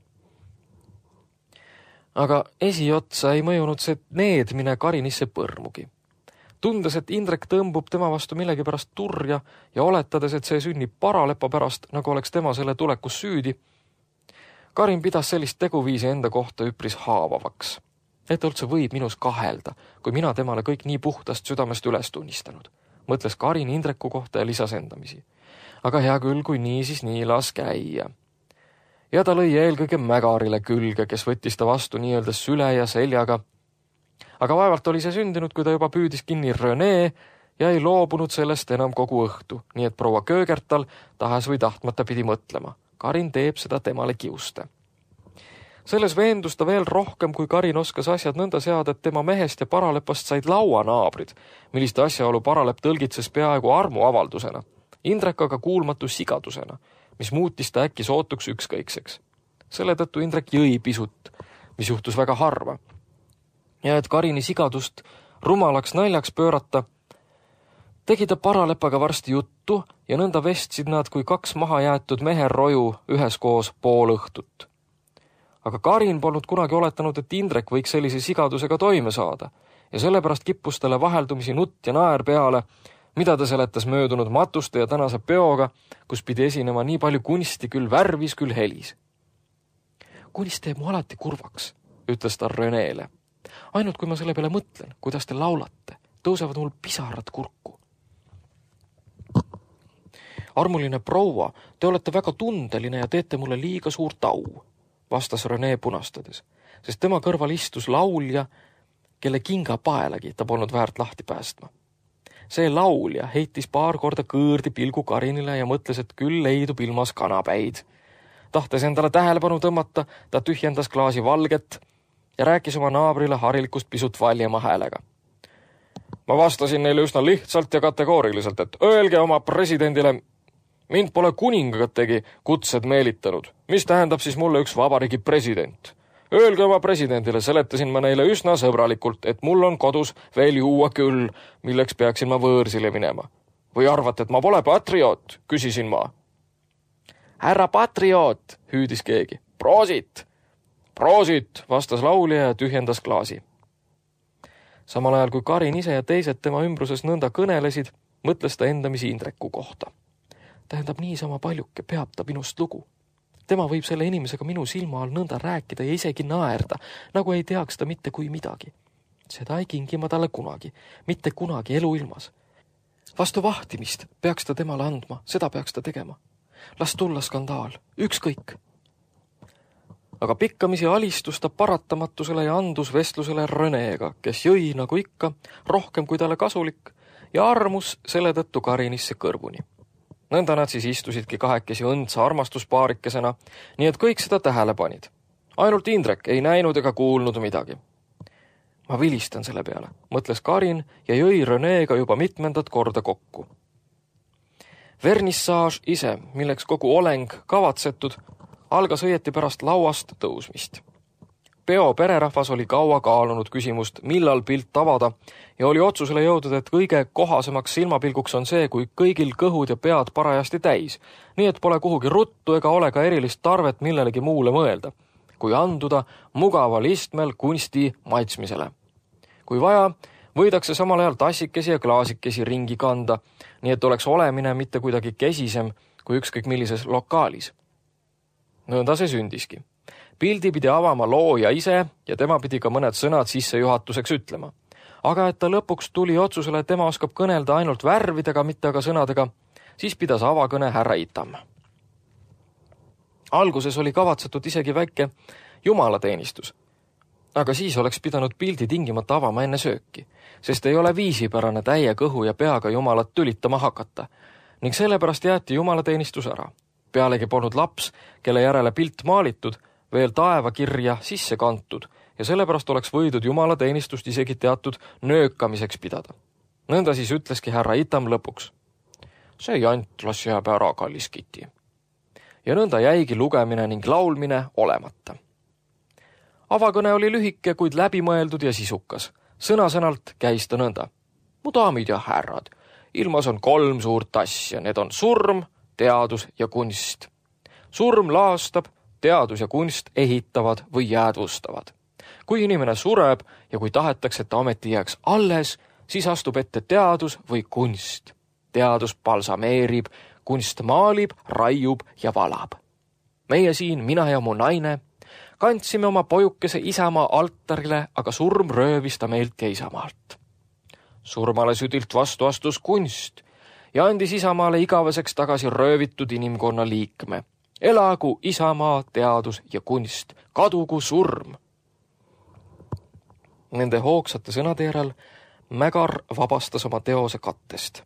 Aga esiotsa ei mõjunud see needmine Karinisse põrmugi. Tundes, et Indrek tõmbub tema vastu millegipärast turja ja oletades, et see sünnib Paralepa pärast, nagu oleks tema selle tulekus süüdi, Karin pidas sellist teguviisi enda kohta üpris haavavaks. Et ta üldse võib minus kahelda, kui mina temale kõik nii puhtast südamest üles tunnistanud. Mõtles Karin Indreku kohta ja lisas endamisi. Aga hea küll, kui nii, siis nii las käia. Ja ta lõi eelkõige Mägarile külge, kes võttis ta vastu nii-öelda süle ja seljaga. Aga vaevalt oli see sündinud, kui ta juba püüdis kinni Röne ja ei loobunud sellest enam kogu õhtu, nii et proua Köögertal tahes või tahtmata pidi mõtlema. Karin teeb seda temale kiuste. Selles veendus ta veel rohkem, kui Karin oskas asjad nõnda seada, et tema mehest ja Paralepast said lauanaabrid, milliste asjaolu Paralep tõlgitses peaaegu armuavaldusena. Indrek aga kuulmatu sigadusena, mis muutis ta äkki sootuks ükskõikseks. Selle tõttu Indrek jõi pisut, mis juhtus väga harva. Ja et Karini sigadust rumalaks naljaks pöörata, tegi ta paralepaga varsti juttu ja nõnda vestsid nad kui kaks maha jäetud meheroju üheskoos pool õhtut. Aga Karin polnud kunagi oletanud, et Indrek võiks sellise sigadusega toime saada ja sellepärast kippus talle vaheldumisi nutt ja naer peale, mida ta seletas möödunud matuste ja tänase peoga, kus pidi esinema nii palju kunsti, küll värvis, küll helis. Kunst teeb mu alati kurvaks, ütles ta Reneele. Ainult kui ma selle peale mõtlen, kuidas te laulate, tõusevad mul pisarad kurku. Armuline proua, te olete väga tundeline ja teete mulle liiga suurt au, vastas Rene punastades, sest tema kõrval istus laulja, kelle kinga paelagi ta polnud väärt lahti päästma. See laulja heitis paar korda kõõrdi pilgu Karinile ja mõtles, et küll leidub ilmas kanapäid. Tahtes endale tähelepanu tõmmata, ta tühjendas klaasi valget ja rääkis oma naabrile harilikust pisut valjema häälega. Ma vastasin neile üsna lihtsalt ja kategooriliselt, et öelge oma presidendile, mind pole kuningategi kutsed meelitanud. Mis tähendab siis mulle üks vabariigi president? Öelge oma presidendile, seletasin ma neile üsna sõbralikult, et mul on kodus veel juua küll, milleks peaksin ma võõrsile minema. Või arvate, et ma pole patrioot, küsisin ma. Härra patrioot, hüüdis keegi. Proosit! Proosit, vastas laulja ja tühjendas klaasi. Samal ajal kui Karin ise ja teised tema ümbruses nõnda kõnelesid, mõtles ta endamisi Indreku kohta. Tähendab, niisama paljuke peab ta minust lugu. Tema võib selle inimesega minu silma all nõnda rääkida ja isegi naerda, nagu ei teaks ta mitte kui midagi. Seda ei kingi ma talle kunagi, mitte kunagi eluilmas. Vastu vahtimist peaks ta temale andma, seda peaks ta tegema. Las tulla skandaal, ükskõik. Aga pikkamisi alistus ta paratamatusele ja andus vestlusele Reneega, kes jõi nagu ikka, rohkem kui talle kasulik ja armus selle tõttu Karinisse kõrvuni. Nõnda nad siis istusidki kahekesi õndsa armastuspaarikesena, nii et kõik seda tähele panid. Ainult Indrek ei näinud ega kuulnud midagi. Ma vilistan selle peale, mõtles Karin ja jõi Reneega juba mitmendat korda kokku. Vernissaaž ise, milleks kogu oleng kavatsetud, algas õieti pärast lauast tõusmist. Peo pererahvas oli kaua kaalunud küsimust, millal pilt avada ja oli otsusele jõudnud, et kõige kohasemaks silmapilguks on see, kui kõigil kõhud ja pead parajasti täis, nii et pole kuhugi ruttu ega ole ka erilist tarvet millelegi muule mõelda, kui anduda mugaval istmel kunsti maitsmisele. Kui vaja, võidakse samal ajal tassikesi ja klaasikesi ringi kanda, nii et oleks olemine mitte kuidagi kesisem kui ükskõik millises lokaalis. Nõnda see sündiski. Pildi pidi avama looja ise ja tema pidi ka mõned sõnad sissejuhatuseks ütlema. Aga et ta lõpuks tuli otsusele, et tema oskab kõnelda ainult värvidega, mitte aga sõnadega, siis pidas avakõne härra Itam. Alguses oli kavatsetud isegi väike jumalateenistus, aga siis oleks pidanud pildi tingimata avama enne sööki, sest ei ole viisipärane täie kõhu ja peaga jumalat tülitama hakata, ning sellepärast jäeti jumalateenistus ära. Pealegi polnud laps, kelle järele pilt maalitud, veel taevakirja sisse kantud ja sellepärast oleks võidud jumalateenistust isegi teatud nöökamiseks pidada. Nõnda siis ütleski härra Itam lõpuks. See jant las jääb ära, kallis Kiti. Ja nõnda jäigi lugemine ning laulmine olemata. Avakõne oli lühike, kuid läbimõeldud ja sisukas. Sõna-sõnalt käis ta nõnda. Mu daamid ja härrad, ilmas on kolm suurt asja, need on surm, teadus ja kunst. Surm laastab, teadus ja kunst ehitavad või jäädvustavad. Kui inimene sureb ja kui tahetakse, et ta ometi jääks alles, siis astub ette teadus või kunst. Teadus balsameerib, kunst maalib, raiub ja valab. Meie siin, mina ja mu naine, kandsime oma pojukese isamaa altarile, aga surm röövis ta meilt ja isamaalt. Surmale südilt vastu astus kunst ja andis isamaale igaveseks tagasi röövitud inimkonna liikme. Elagu isamaa, teadus ja kunst, kadugu surm. Nende hoogsate sõnade järel Mägar vabastas oma teose kattest.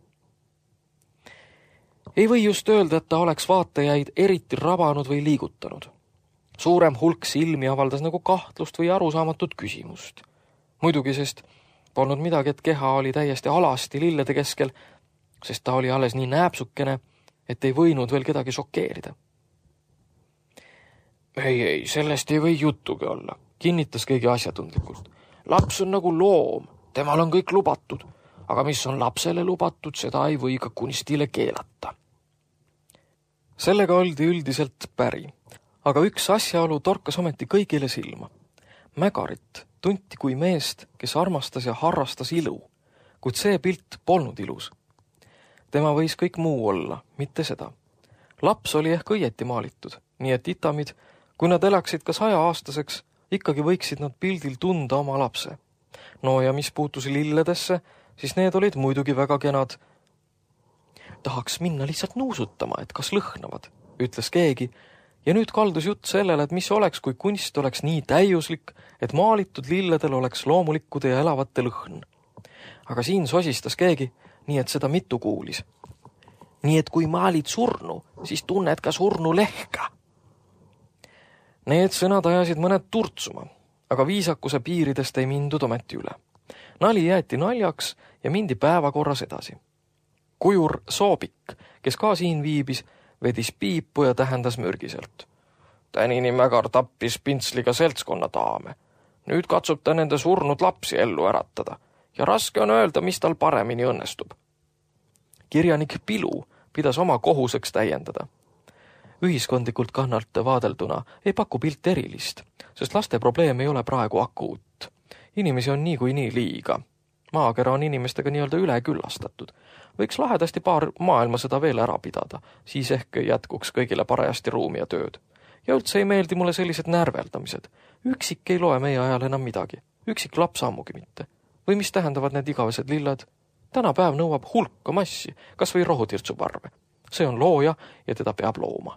Ei või just öelda, et ta oleks vaatajaid eriti rabanud või liigutanud. Suurem hulk silmi avaldas nagu kahtlust või arusaamatut küsimust. Muidugi, sest polnud midagi, et keha oli täiesti alasti lillede keskel, sest ta oli alles nii nääpsukene, et ei võinud veel kedagi šokeerida. Ei, ei, sellest ei või juttugi olla, kinnitas keegi asjatundlikult. Laps on nagu loom, temal on kõik lubatud, aga mis on lapsele lubatud, seda ei või ka kunstile keelata. Sellega oldi üldiselt päri, aga üks asjaolu torkas ometi kõigile silma. Mägarit tunti kui meest, kes armastas ja harrastas ilu, kuid see pilt polnud ilus. Tema võis kõik muu olla, mitte seda. Laps oli ehk õieti maalitud, nii et itamid, kui nad elaksid ka saja aastaseks, ikkagi võiksid nad pildil tunda oma lapse. No ja mis puutus lilledesse, siis need olid muidugi väga kenad. Tahaks minna lihtsalt nuusutama, et kas lõhnavad, ütles keegi, ja nüüd kaldus jutt sellele, et mis oleks, kui kunst oleks nii täiuslik, et maalitud lilledel oleks loomulikkude ja elavate lõhn. Aga siin sosistas keegi, nii et seda mitu kuulis. Nii et kui maalid surnu, siis tunned ka surnu lehka. Need sõnad ajasid mõned turtsuma, aga viisakuse piiridest ei mindud ometi üle. Nali jäeti naljaks ja mindi päevakorras edasi. Kujur Soobik, kes ka siin viibis, vedis piipu ja tähendas mürgiselt. Tänini Mägar tappis pintsliga seltskonna daame. Nüüd katsub ta nende surnud lapsi ellu äratada ja raske on öelda, mis tal paremini õnnestub. Kirjanik Pilu pidas oma kohuseks täiendada. Ühiskondlikult kannalt vaadelduna ei paku pilt erilist, sest laste probleem ei ole praegu akuut. Inimesi on nii kui nii liiga. Maakera on inimestega nii-öelda üle küllastatud. Võiks lahedasti paar maailma seda veel ära pidada, siis ehk jätkuks kõigile parajasti ruumi ja tööd. Ja üldse ei meeldi mulle sellised närveldamised. Üksik ei loe meie ajal enam midagi. Üksik laps ammugi mitte. Või mis tähendavad need igavesed lillad? Tänapäev nõuab hulka massi, kas või rohutirtsuparve. See on looja ja teda peab looma.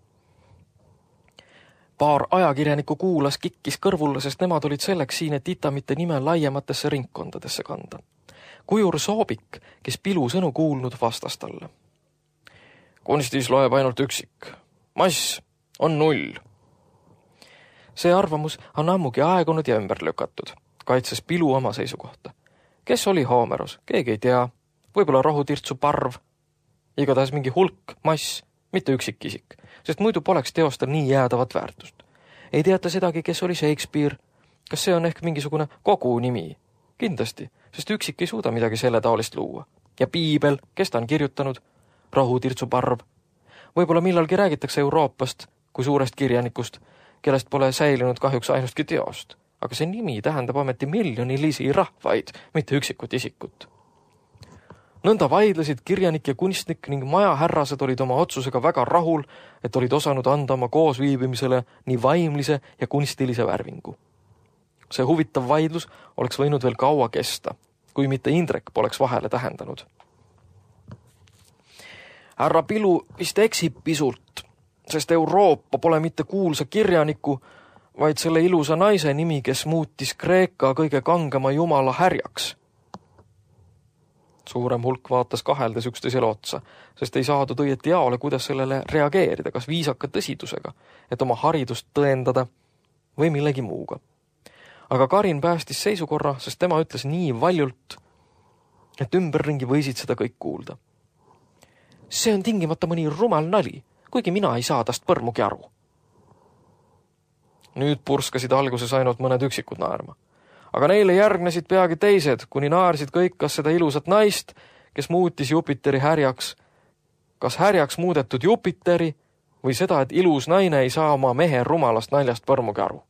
Paar ajakirjanikku kuulas kikkis kõrvulle, sest nemad olid selleks siin, et itamite nime laiematesse ringkondadesse kanda. Kujur Soobik, kes Pilu sõnu kuulnud, vastas talle. Kunstis loeb ainult üksik. Mass on null. See arvamus on ammugi aegunud ja ümber lükatud, kaitses Pilu oma seisukohta. Kes oli Hoomeros? Keegi ei tea. Võib-olla rohutirtsu parv. Igatahes mingi hulk, mass, mitte üksik isik, sest muidu poleks teostel nii jäädavat väärtust. Ei teata sedagi, kes oli Shakespeare. Kas see on ehk mingisugune kogu nimi? Kindlasti, sest üksik ei suuda midagi selle taolist luua. Ja piibel, kes ta on kirjutanud? Rohutirtsu parv. Võib-olla millalgi räägitakse Euroopast kui suurest kirjanikust, kellest pole säilinud kahjuks ainustki teost. Aga see nimi tähendab ometi miljonilisi rahvaid, mitte üksikut isikut. Nõnda vaidlesid kirjanik ja kunstnik ning majahärrased olid oma otsusega väga rahul, et olid osanud anda oma koosviibimisele nii vaimlise ja kunstilise värvingu. See huvitav vaidlus oleks võinud veel kaua kesta, kui mitte Indrek poleks vahele tähendanud. Härra Pilu vist eksib pisult, sest Euroopa pole mitte kuulsa kirjaniku, vaid selle ilusa naise nimi, kes muutis Kreeka kõige kangema jumala härjaks. Suurem hulk vaatas kaheldes üksteisele otsa, sest ei saadud õieti jaole, kuidas sellele reageerida, kas viisaka tõsidusega, et oma haridust tõendada või millegi muuga. Aga Karin päästis seisukorra, sest tema ütles nii valjult, et ümberringi võisid seda kõik kuulda. See on tingimata mõni rumal nali, kuigi mina ei saa tast põrmugi aru. Nüüd purskasid alguses ainult mõned üksikud naerma. Aga neile järgnesid peagi teised, kuni naersid kõik kas seda ilusat naist, kes muutis Jupiteri härjaks, kas härjaks muudetud Jupiteri või seda, et ilus naine ei saa oma mehe rumalast naljast põrmugi aru.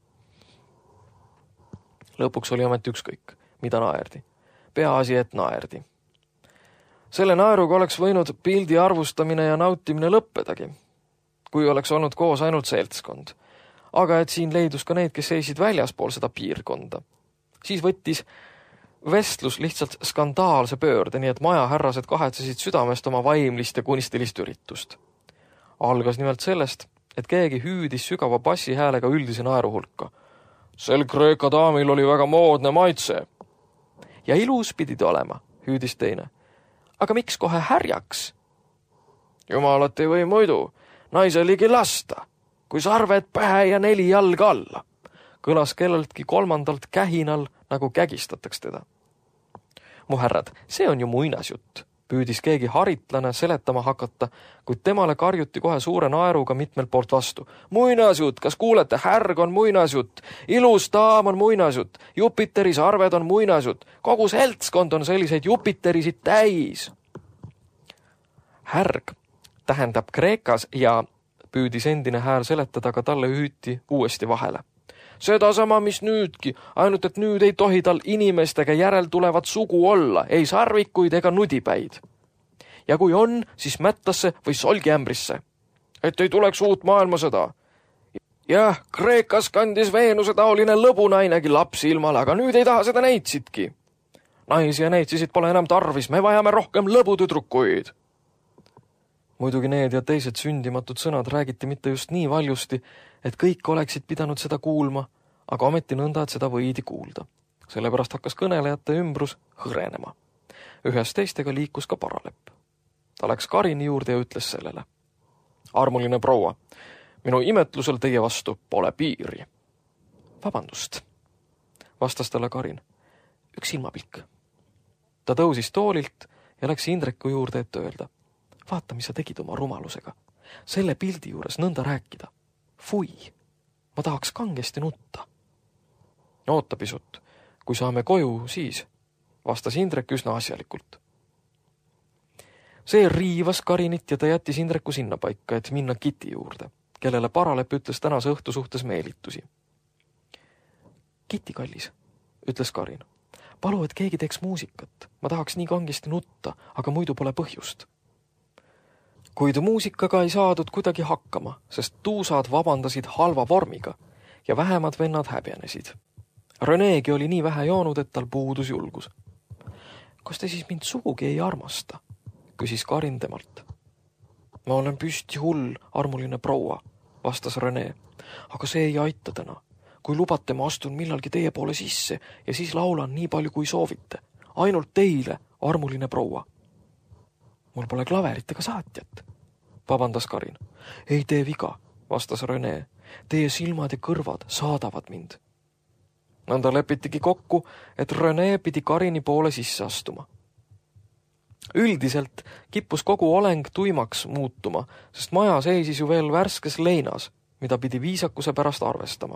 Lõpuks oli ometi ükskõik, mida naerdi. Peaasi, et naerdi. Selle naeruga oleks võinud pildi arvustamine ja nautimine lõppedagi, kui oleks olnud koos ainult seltskond. Aga et siin leidus ka need, kes seisid väljaspool seda piirkonda. Siis võttis vestlus lihtsalt skandaalse pöörde, nii et majahärrased kahetsesid südamest oma vaimlist ja kunstilist üritust. Algas nimelt sellest, et keegi hüüdis sügava bassi häälega üldise naeru hulka. Sel Kreeka daamil oli väga moodne maitse. Ja ilus pidid olema, hüüdis teine. Aga miks kohe härjaks? Jumalat ei või muidu, naise ligi lasta, kui sarved pähe ja neli jalga alla. Kõlas kelleltki kolmandalt kähinal, nagu kägistataks teda. Mu härrad, see on ju muinasjutt, Püüdis keegi haritlane seletama hakata, kuid temale karjuti kohe suure naeruga mitmelt poolt vastu. Muinasjutt, kas kuulete, härg on muinasjutt, ilus daam on muinasjutt, Jupiteri sarved on muinasjutt, kogu seltskond on selliseid Jupiterisid täis. Härg tähendab Kreekas ja püüdis endine hääl seletada, ka talle hüüti uuesti vahele. Seda sama, mis nüüdki, ainult et nüüd ei tohi tal inimestega järel tulevat sugu olla, ei sarvikuid ega nudipäid. Ja kui on, siis mättasse või solgiämbrisse, et ei tuleks uut maailmasõda. Jah, Kreekas kandis Veenuse taoline lõbunainegi lapsi ilmale, aga nüüd ei taha seda neitsitki. Naisi ja neitsisid pole enam tarvis, me vajame rohkem lõbutüdrukuid. Muidugi need ja teised sündimatud sõnad räägiti mitte just nii valjusti, et kõik oleksid pidanud seda kuulma, aga ometi nõnda, et seda võidi kuulda. Sellepärast hakkas kõnelejate ümbrus hõrenema. Ühes teistega liikus ka Paralepp. Ta läks Karini juurde ja ütles sellele. Armuline proua, minu imetlusel teie vastu pole piiri. Vabandust, vastas talle Karin. Üks silmapilk. Ta tõusis toolilt ja läks Indreku juurde, et öelda. Vaata, mis sa tegid oma rumalusega. Selle pildi juures nõnda rääkida. Fui, ma tahaks kangesti nutta. Oota pisut, kui saame koju, siis, vastas Indrek üsna asjalikult. See riivas Karinit ja ta jättis Indreku sinna paika, et minna Kiti juurde, kellele Paralepp ütles tänase õhtu suhtes meelitusi. Kiti kallis, ütles Karin, palu, et keegi teeks muusikat. Ma tahaks nii kangesti nutta, aga muidu pole põhjust. Kuid muusikaga ei saadud kuidagi hakkama, sest tuusad vabandasid halva vormiga ja vähemad vennad häbjanesid. Reneegi oli nii vähe joonud, et tal puudus julgus. Kas te siis mind sugugi ei armasta? Küsis Karin temalt. Ma olen püsti hull, armuline proua, vastas Rene. Aga see ei aita täna. Kui lubate, ma astun millalgi teie poole sisse ja siis laulan nii palju, kui soovite. Ainult teile, armuline proua. Mul pole klaverit ega saatjat, vabandas Karin. Ei tee viga, vastas Rene. Teie silmad ja kõrvad saadavad mind. Nõnda lepitigi kokku, et Rene pidi Karini poole sisse astuma. Üldiselt kippus kogu oleng tuimaks muutuma, sest maja seisis ju veel värskes leinas, mida pidi viisakuse pärast arvestama.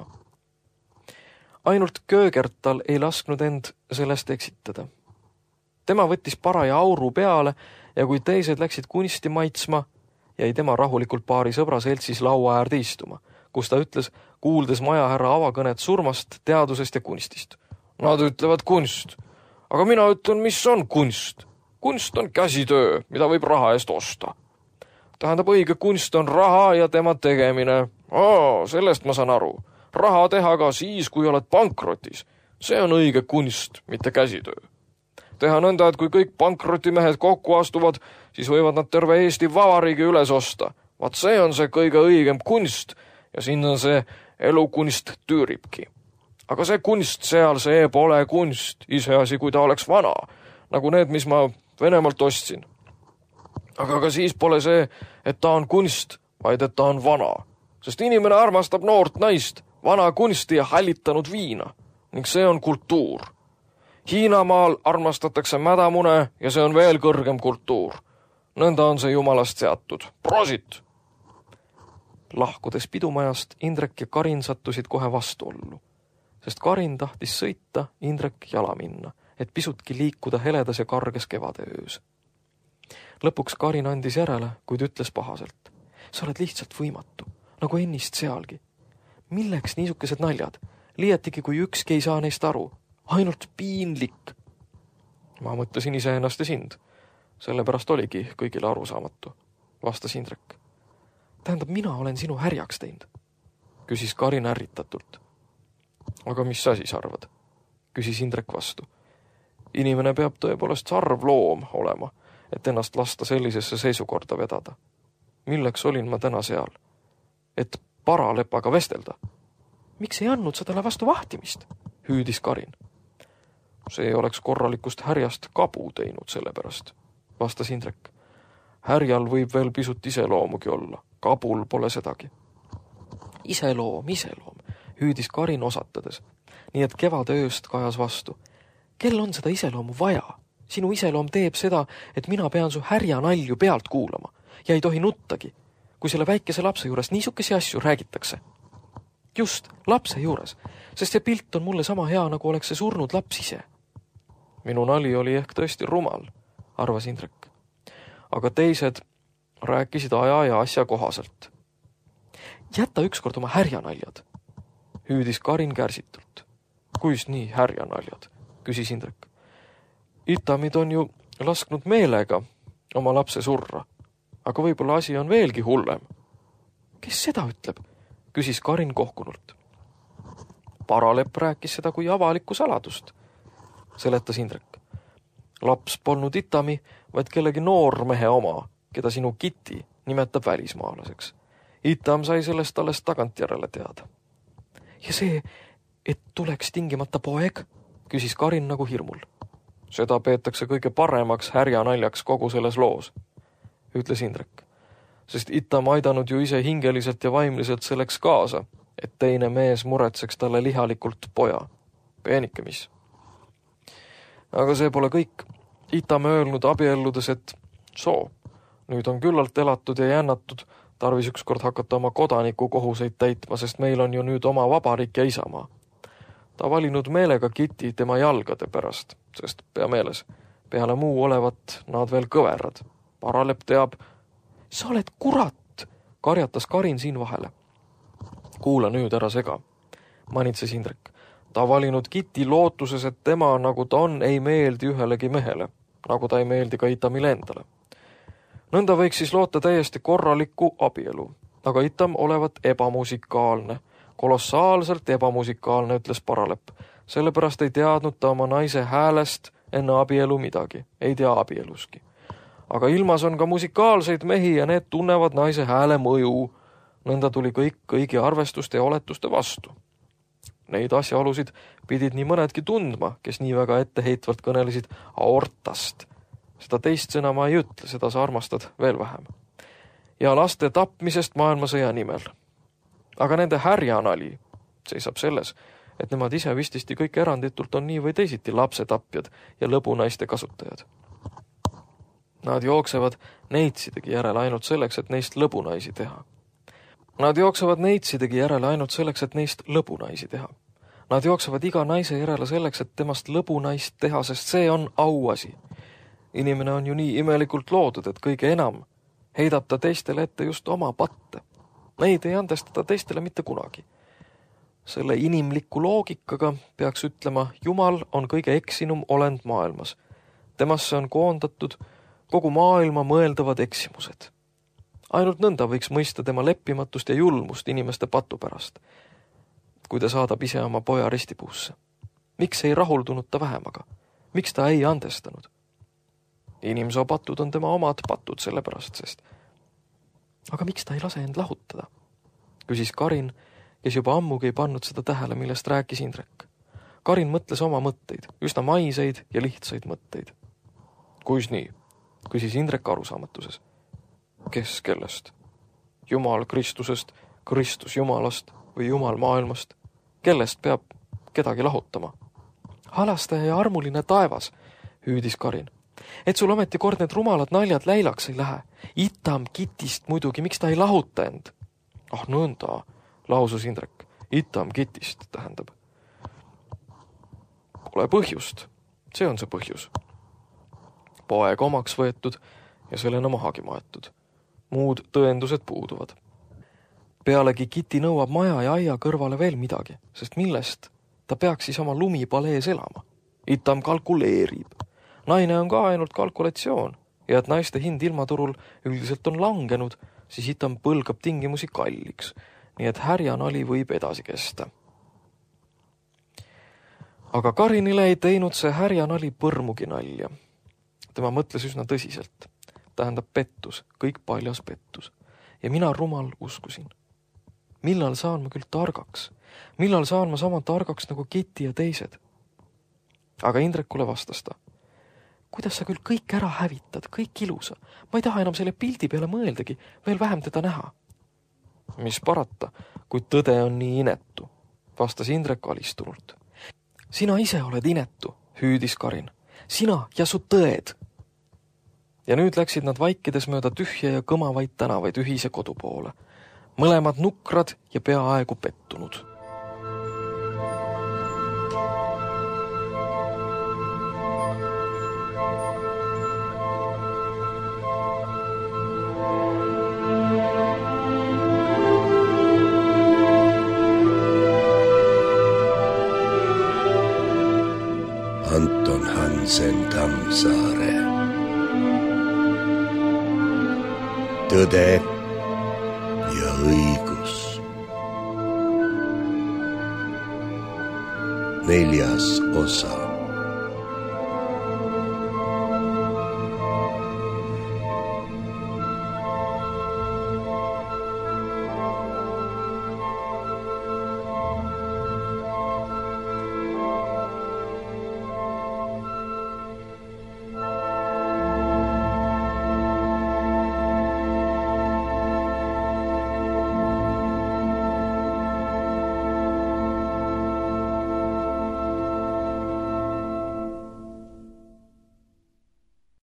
Ainult Köögertal ei lasknud end sellest eksitada. Tema võttis paraja auru peale ja kui teised läksid kunsti maitsma, jäi tema rahulikult paari sõbra seltsis laua äärde istuma, kus ta ütles, kuuldes majahärra avakõnet surmast, teadusest ja kunstist. Nad ütlevad kunst, aga mina ütlen, mis on kunst. Kunst on käsitöö, mida võib raha eest osta. Tähendab, õige kunst on raha ja tema tegemine. Aa, sellest ma saan aru. Raha teha ka siis, kui oled pankrotis. See on õige kunst, mitte käsitöö. Teha nõnda, et kui kõik pankrotimehed kokku astuvad, siis võivad nad terve Eesti Vabariigi üles osta. Vaat see on see kõige õigem kunst ja sinna see elukunst tüüribki. Aga see kunst seal, see pole kunst, iseasi, kui ta oleks vana, nagu need, mis ma Venemaalt ostsin. Aga ka siis pole see, et ta on kunst, vaid et ta on vana, sest inimene armastab noort naist, vana kunsti ja hallitanud viina ning see on kultuur. Hiinamaal armastatakse mädamune ja see on veel kõrgem kultuur. Nõnda on see jumalast seatud. Prosit! Lahkudes pidumajast Indrek ja Karin sattusid kohe vastuollu, sest Karin tahtis sõita, Indrek jala minna, et pisutki liikuda heledas ja karges kevadeöös. Lõpuks Karin andis järele, kuid ütles pahaselt. Sa oled lihtsalt võimatu, nagu ennist sealgi. Milleks niisugused naljad? Liiatigi, kui ükski ei saa neist aru. Ainult piinlik. Ma mõtlesin ise ennast ja sind. Sellepärast oligi kõigile arusaamatu, vastas Indrek. Tähendab, mina olen sinu härjaks teinud, küsis Karin ärritatult. Aga mis sa siis arvad? Küsis Indrek vastu. Inimene peab tõepoolest sarv loom olema, et ennast lasta sellisesse seisukorda vedada. Milleks olin ma täna seal? Et Paralepaga vestelda. Miks ei andnud sa talle vastu vahtimist? Hüüdis Karin. See ei oleks korralikust härjast kabu teinud selle pärast, vastas Indrek. Härjal võib veel pisut iseloomugi olla, kabul pole sedagi. Iseloom, iseloom, hüüdis Karin osatades, nii et kevade ööst kajas vastu. Kel on seda iseloomu vaja? Sinu iseloom teeb seda, et mina pean su härja nalju pealt kuulama ja ei tohi nuttagi, kui selle väikese lapse juures niisukesi asju räägitakse. Just, lapse juures, sest see pilt on mulle sama hea, nagu oleks see surnud laps ise. Minu nali oli ehk tõesti rumal, arvas Indrek. Aga teised rääkisid aja ja asja kohaselt. Jäta ükskord oma härjanaljad, hüüdis Karin kärsitult. Kuis nii härjanaljad, küsis Indrek. Itamid on ju lasknud meelega oma lapse surra, aga võib-olla asi on veelgi hullem. Kes seda ütleb, küsis Karin kohkunult. Paralepp rääkis seda kui avalikku saladust, seletas Indrek. Laps polnud Itami, vaid kellegi noormehe oma, keda sinu Kitty nimetab välismaalaseks. Itam sai sellest alles tagantjärele teada. Ja see, et tuleks tingimata poeg, küsis Karin nagu hirmul. Seda peetakse kõige paremaks härjanaljaks kogu selles loos, ütles Indrek, sest Itam aidanud ju ise hingeliselt ja vaimliselt selleks kaasa, et teine mees muretseks talle lihalikult poja. Peenike mis. Aga see pole kõik. Itam öelnud abielludes, et soo, nüüd on küllalt elatud ja jännatud, tarvis ükskord hakata oma kodaniku kohuseid täitma, sest meil on ju nüüd oma vabariik ja isamaa. Ta valinud meelega Kitty tema jalgade pärast, sest pea meeles, peale muu olevat nad veel kõverad. Paralepp teab, sa oled kurat, karjatas Karin siin vahele. Kuula nüüd ära sega, manitses Indrek. Ta valinud Kitty lootuses, et tema, nagu ta on, ei meeldi ühelegi mehele, nagu ta ei meeldi ka Itamile endale. Nõnda võiks siis loota täiesti korralikku abielu, aga Itam olevat ebamusikaalne. Kolossaalselt ebamusikaalne, ütles Paralepp. Sellepärast ei teadnud ta oma naise häälest enne abielu midagi, ei tea abieluski. Aga ilmas on ka musikaalseid mehi ja need tunnevad naise hääle mõju. Nõnda tuli kõik kõigi arvestuste ja oletuste vastu. Neid asjaolusid pidid nii mõnedki tundma, kes nii väga etteheitvalt kõnelesid aortast. Seda teist sõna ma ei ütle, seda sa armastad veel vähem. Ja laste tapmisest maailmasõja nimel. Aga nende härjanali seisab selles, et nemad ise vististi kõik eranditult on nii või teisiti lapsetapjad ja lõbunaiste kasutajad. Nad jooksevad neitsidegi järele ainult selleks, et neist lõbunaisi teha. Nad jooksevad neitsidegi järele ainult selleks, et neist lõbunaisi teha. Nad jooksevad iga naise järele selleks, et temast lõbunaist teha, sest see on auasi. Inimene on ju nii imelikult loodud, et kõige enam heidab ta teistele ette just oma patte. Neid ei andestada teistele mitte kunagi. Selle inimliku loogikaga peaks ütlema, Jumal on kõige eksinum olend maailmas. Temasse on koondatud kogu maailma mõeldavad eksimused. Ainult nõnda võiks mõista tema leppimatust ja julmust inimeste patu pärast, kui ta saadab ise oma poja ristipuusse. Miks ei rahuldunud ta vähemaga? Miks ta ei andestanud? Inimsoo patud on tema omad patud sellepärast, sest aga miks ta ei lase end lahutada? Küsis Karin, kes juba ammugi ei pannud seda tähele, millest rääkis Indrek. Karin mõtles oma mõtteid, üsna maiseid ja lihtsaid mõtteid. Kuis nii? Küsis Indrek arusaamatuses. Kes kellest? Jumal Kristusest, Kristus Jumalast või Jumal maailmast? Kellest peab kedagi lahutama? Halastaja ja armuline taevas, hüüdis Karin. Et sul ometi kord need rumalad naljad läilaks ei lähe. Itam Kitist muidugi, miks ta ei lahuta end? Ah nõnda, lausus Indrek. Itam Kitist tähendab. Pole põhjust. See on see põhjus. Poeg omaks võetud ja sellena mahagi maetud. Muud tõendused puuduvad. Pealegi Kitty nõuab maja ja aia kõrvale veel midagi, sest millest ta peaks siis oma lumipalees elama? Itam kalkuleerib. Naine on ka ainult kalkulatsioon ja et naiste hind ilmaturul üldiselt on langenud, siis Itam põlgab tingimusi kalliks, nii et härjanali võib edasi kesta. Aga Karinile ei teinud see härjanali põrmugi nalja. Tema mõtles üsna tõsiselt. Tähendab pettus, kõik paljas pettus. Ja mina rumal uskusin. Millal saan ma küll targaks? Millal saan ma sama targaks nagu Kitty ja teised? Aga Indrekule vastas ta. Kuidas sa küll kõik ära hävitad, kõik ilusa? Ma ei taha enam selle pildi peale mõeldagi, veel vähem teda näha. Mis parata, kui tõde on nii inetu, vastas Indrek alistunult. Sina ise oled inetu, hüüdis Karin. sina ja su tõed. Ja nüüd läksid nad vaikides mööda tühja ja kõmavaid tänavaid ühise kodu poole. Mõlemad nukrad ja peaaegu pettunud. Anton Hansen Tammsaare. Tõde ja õigus. Neljas osa.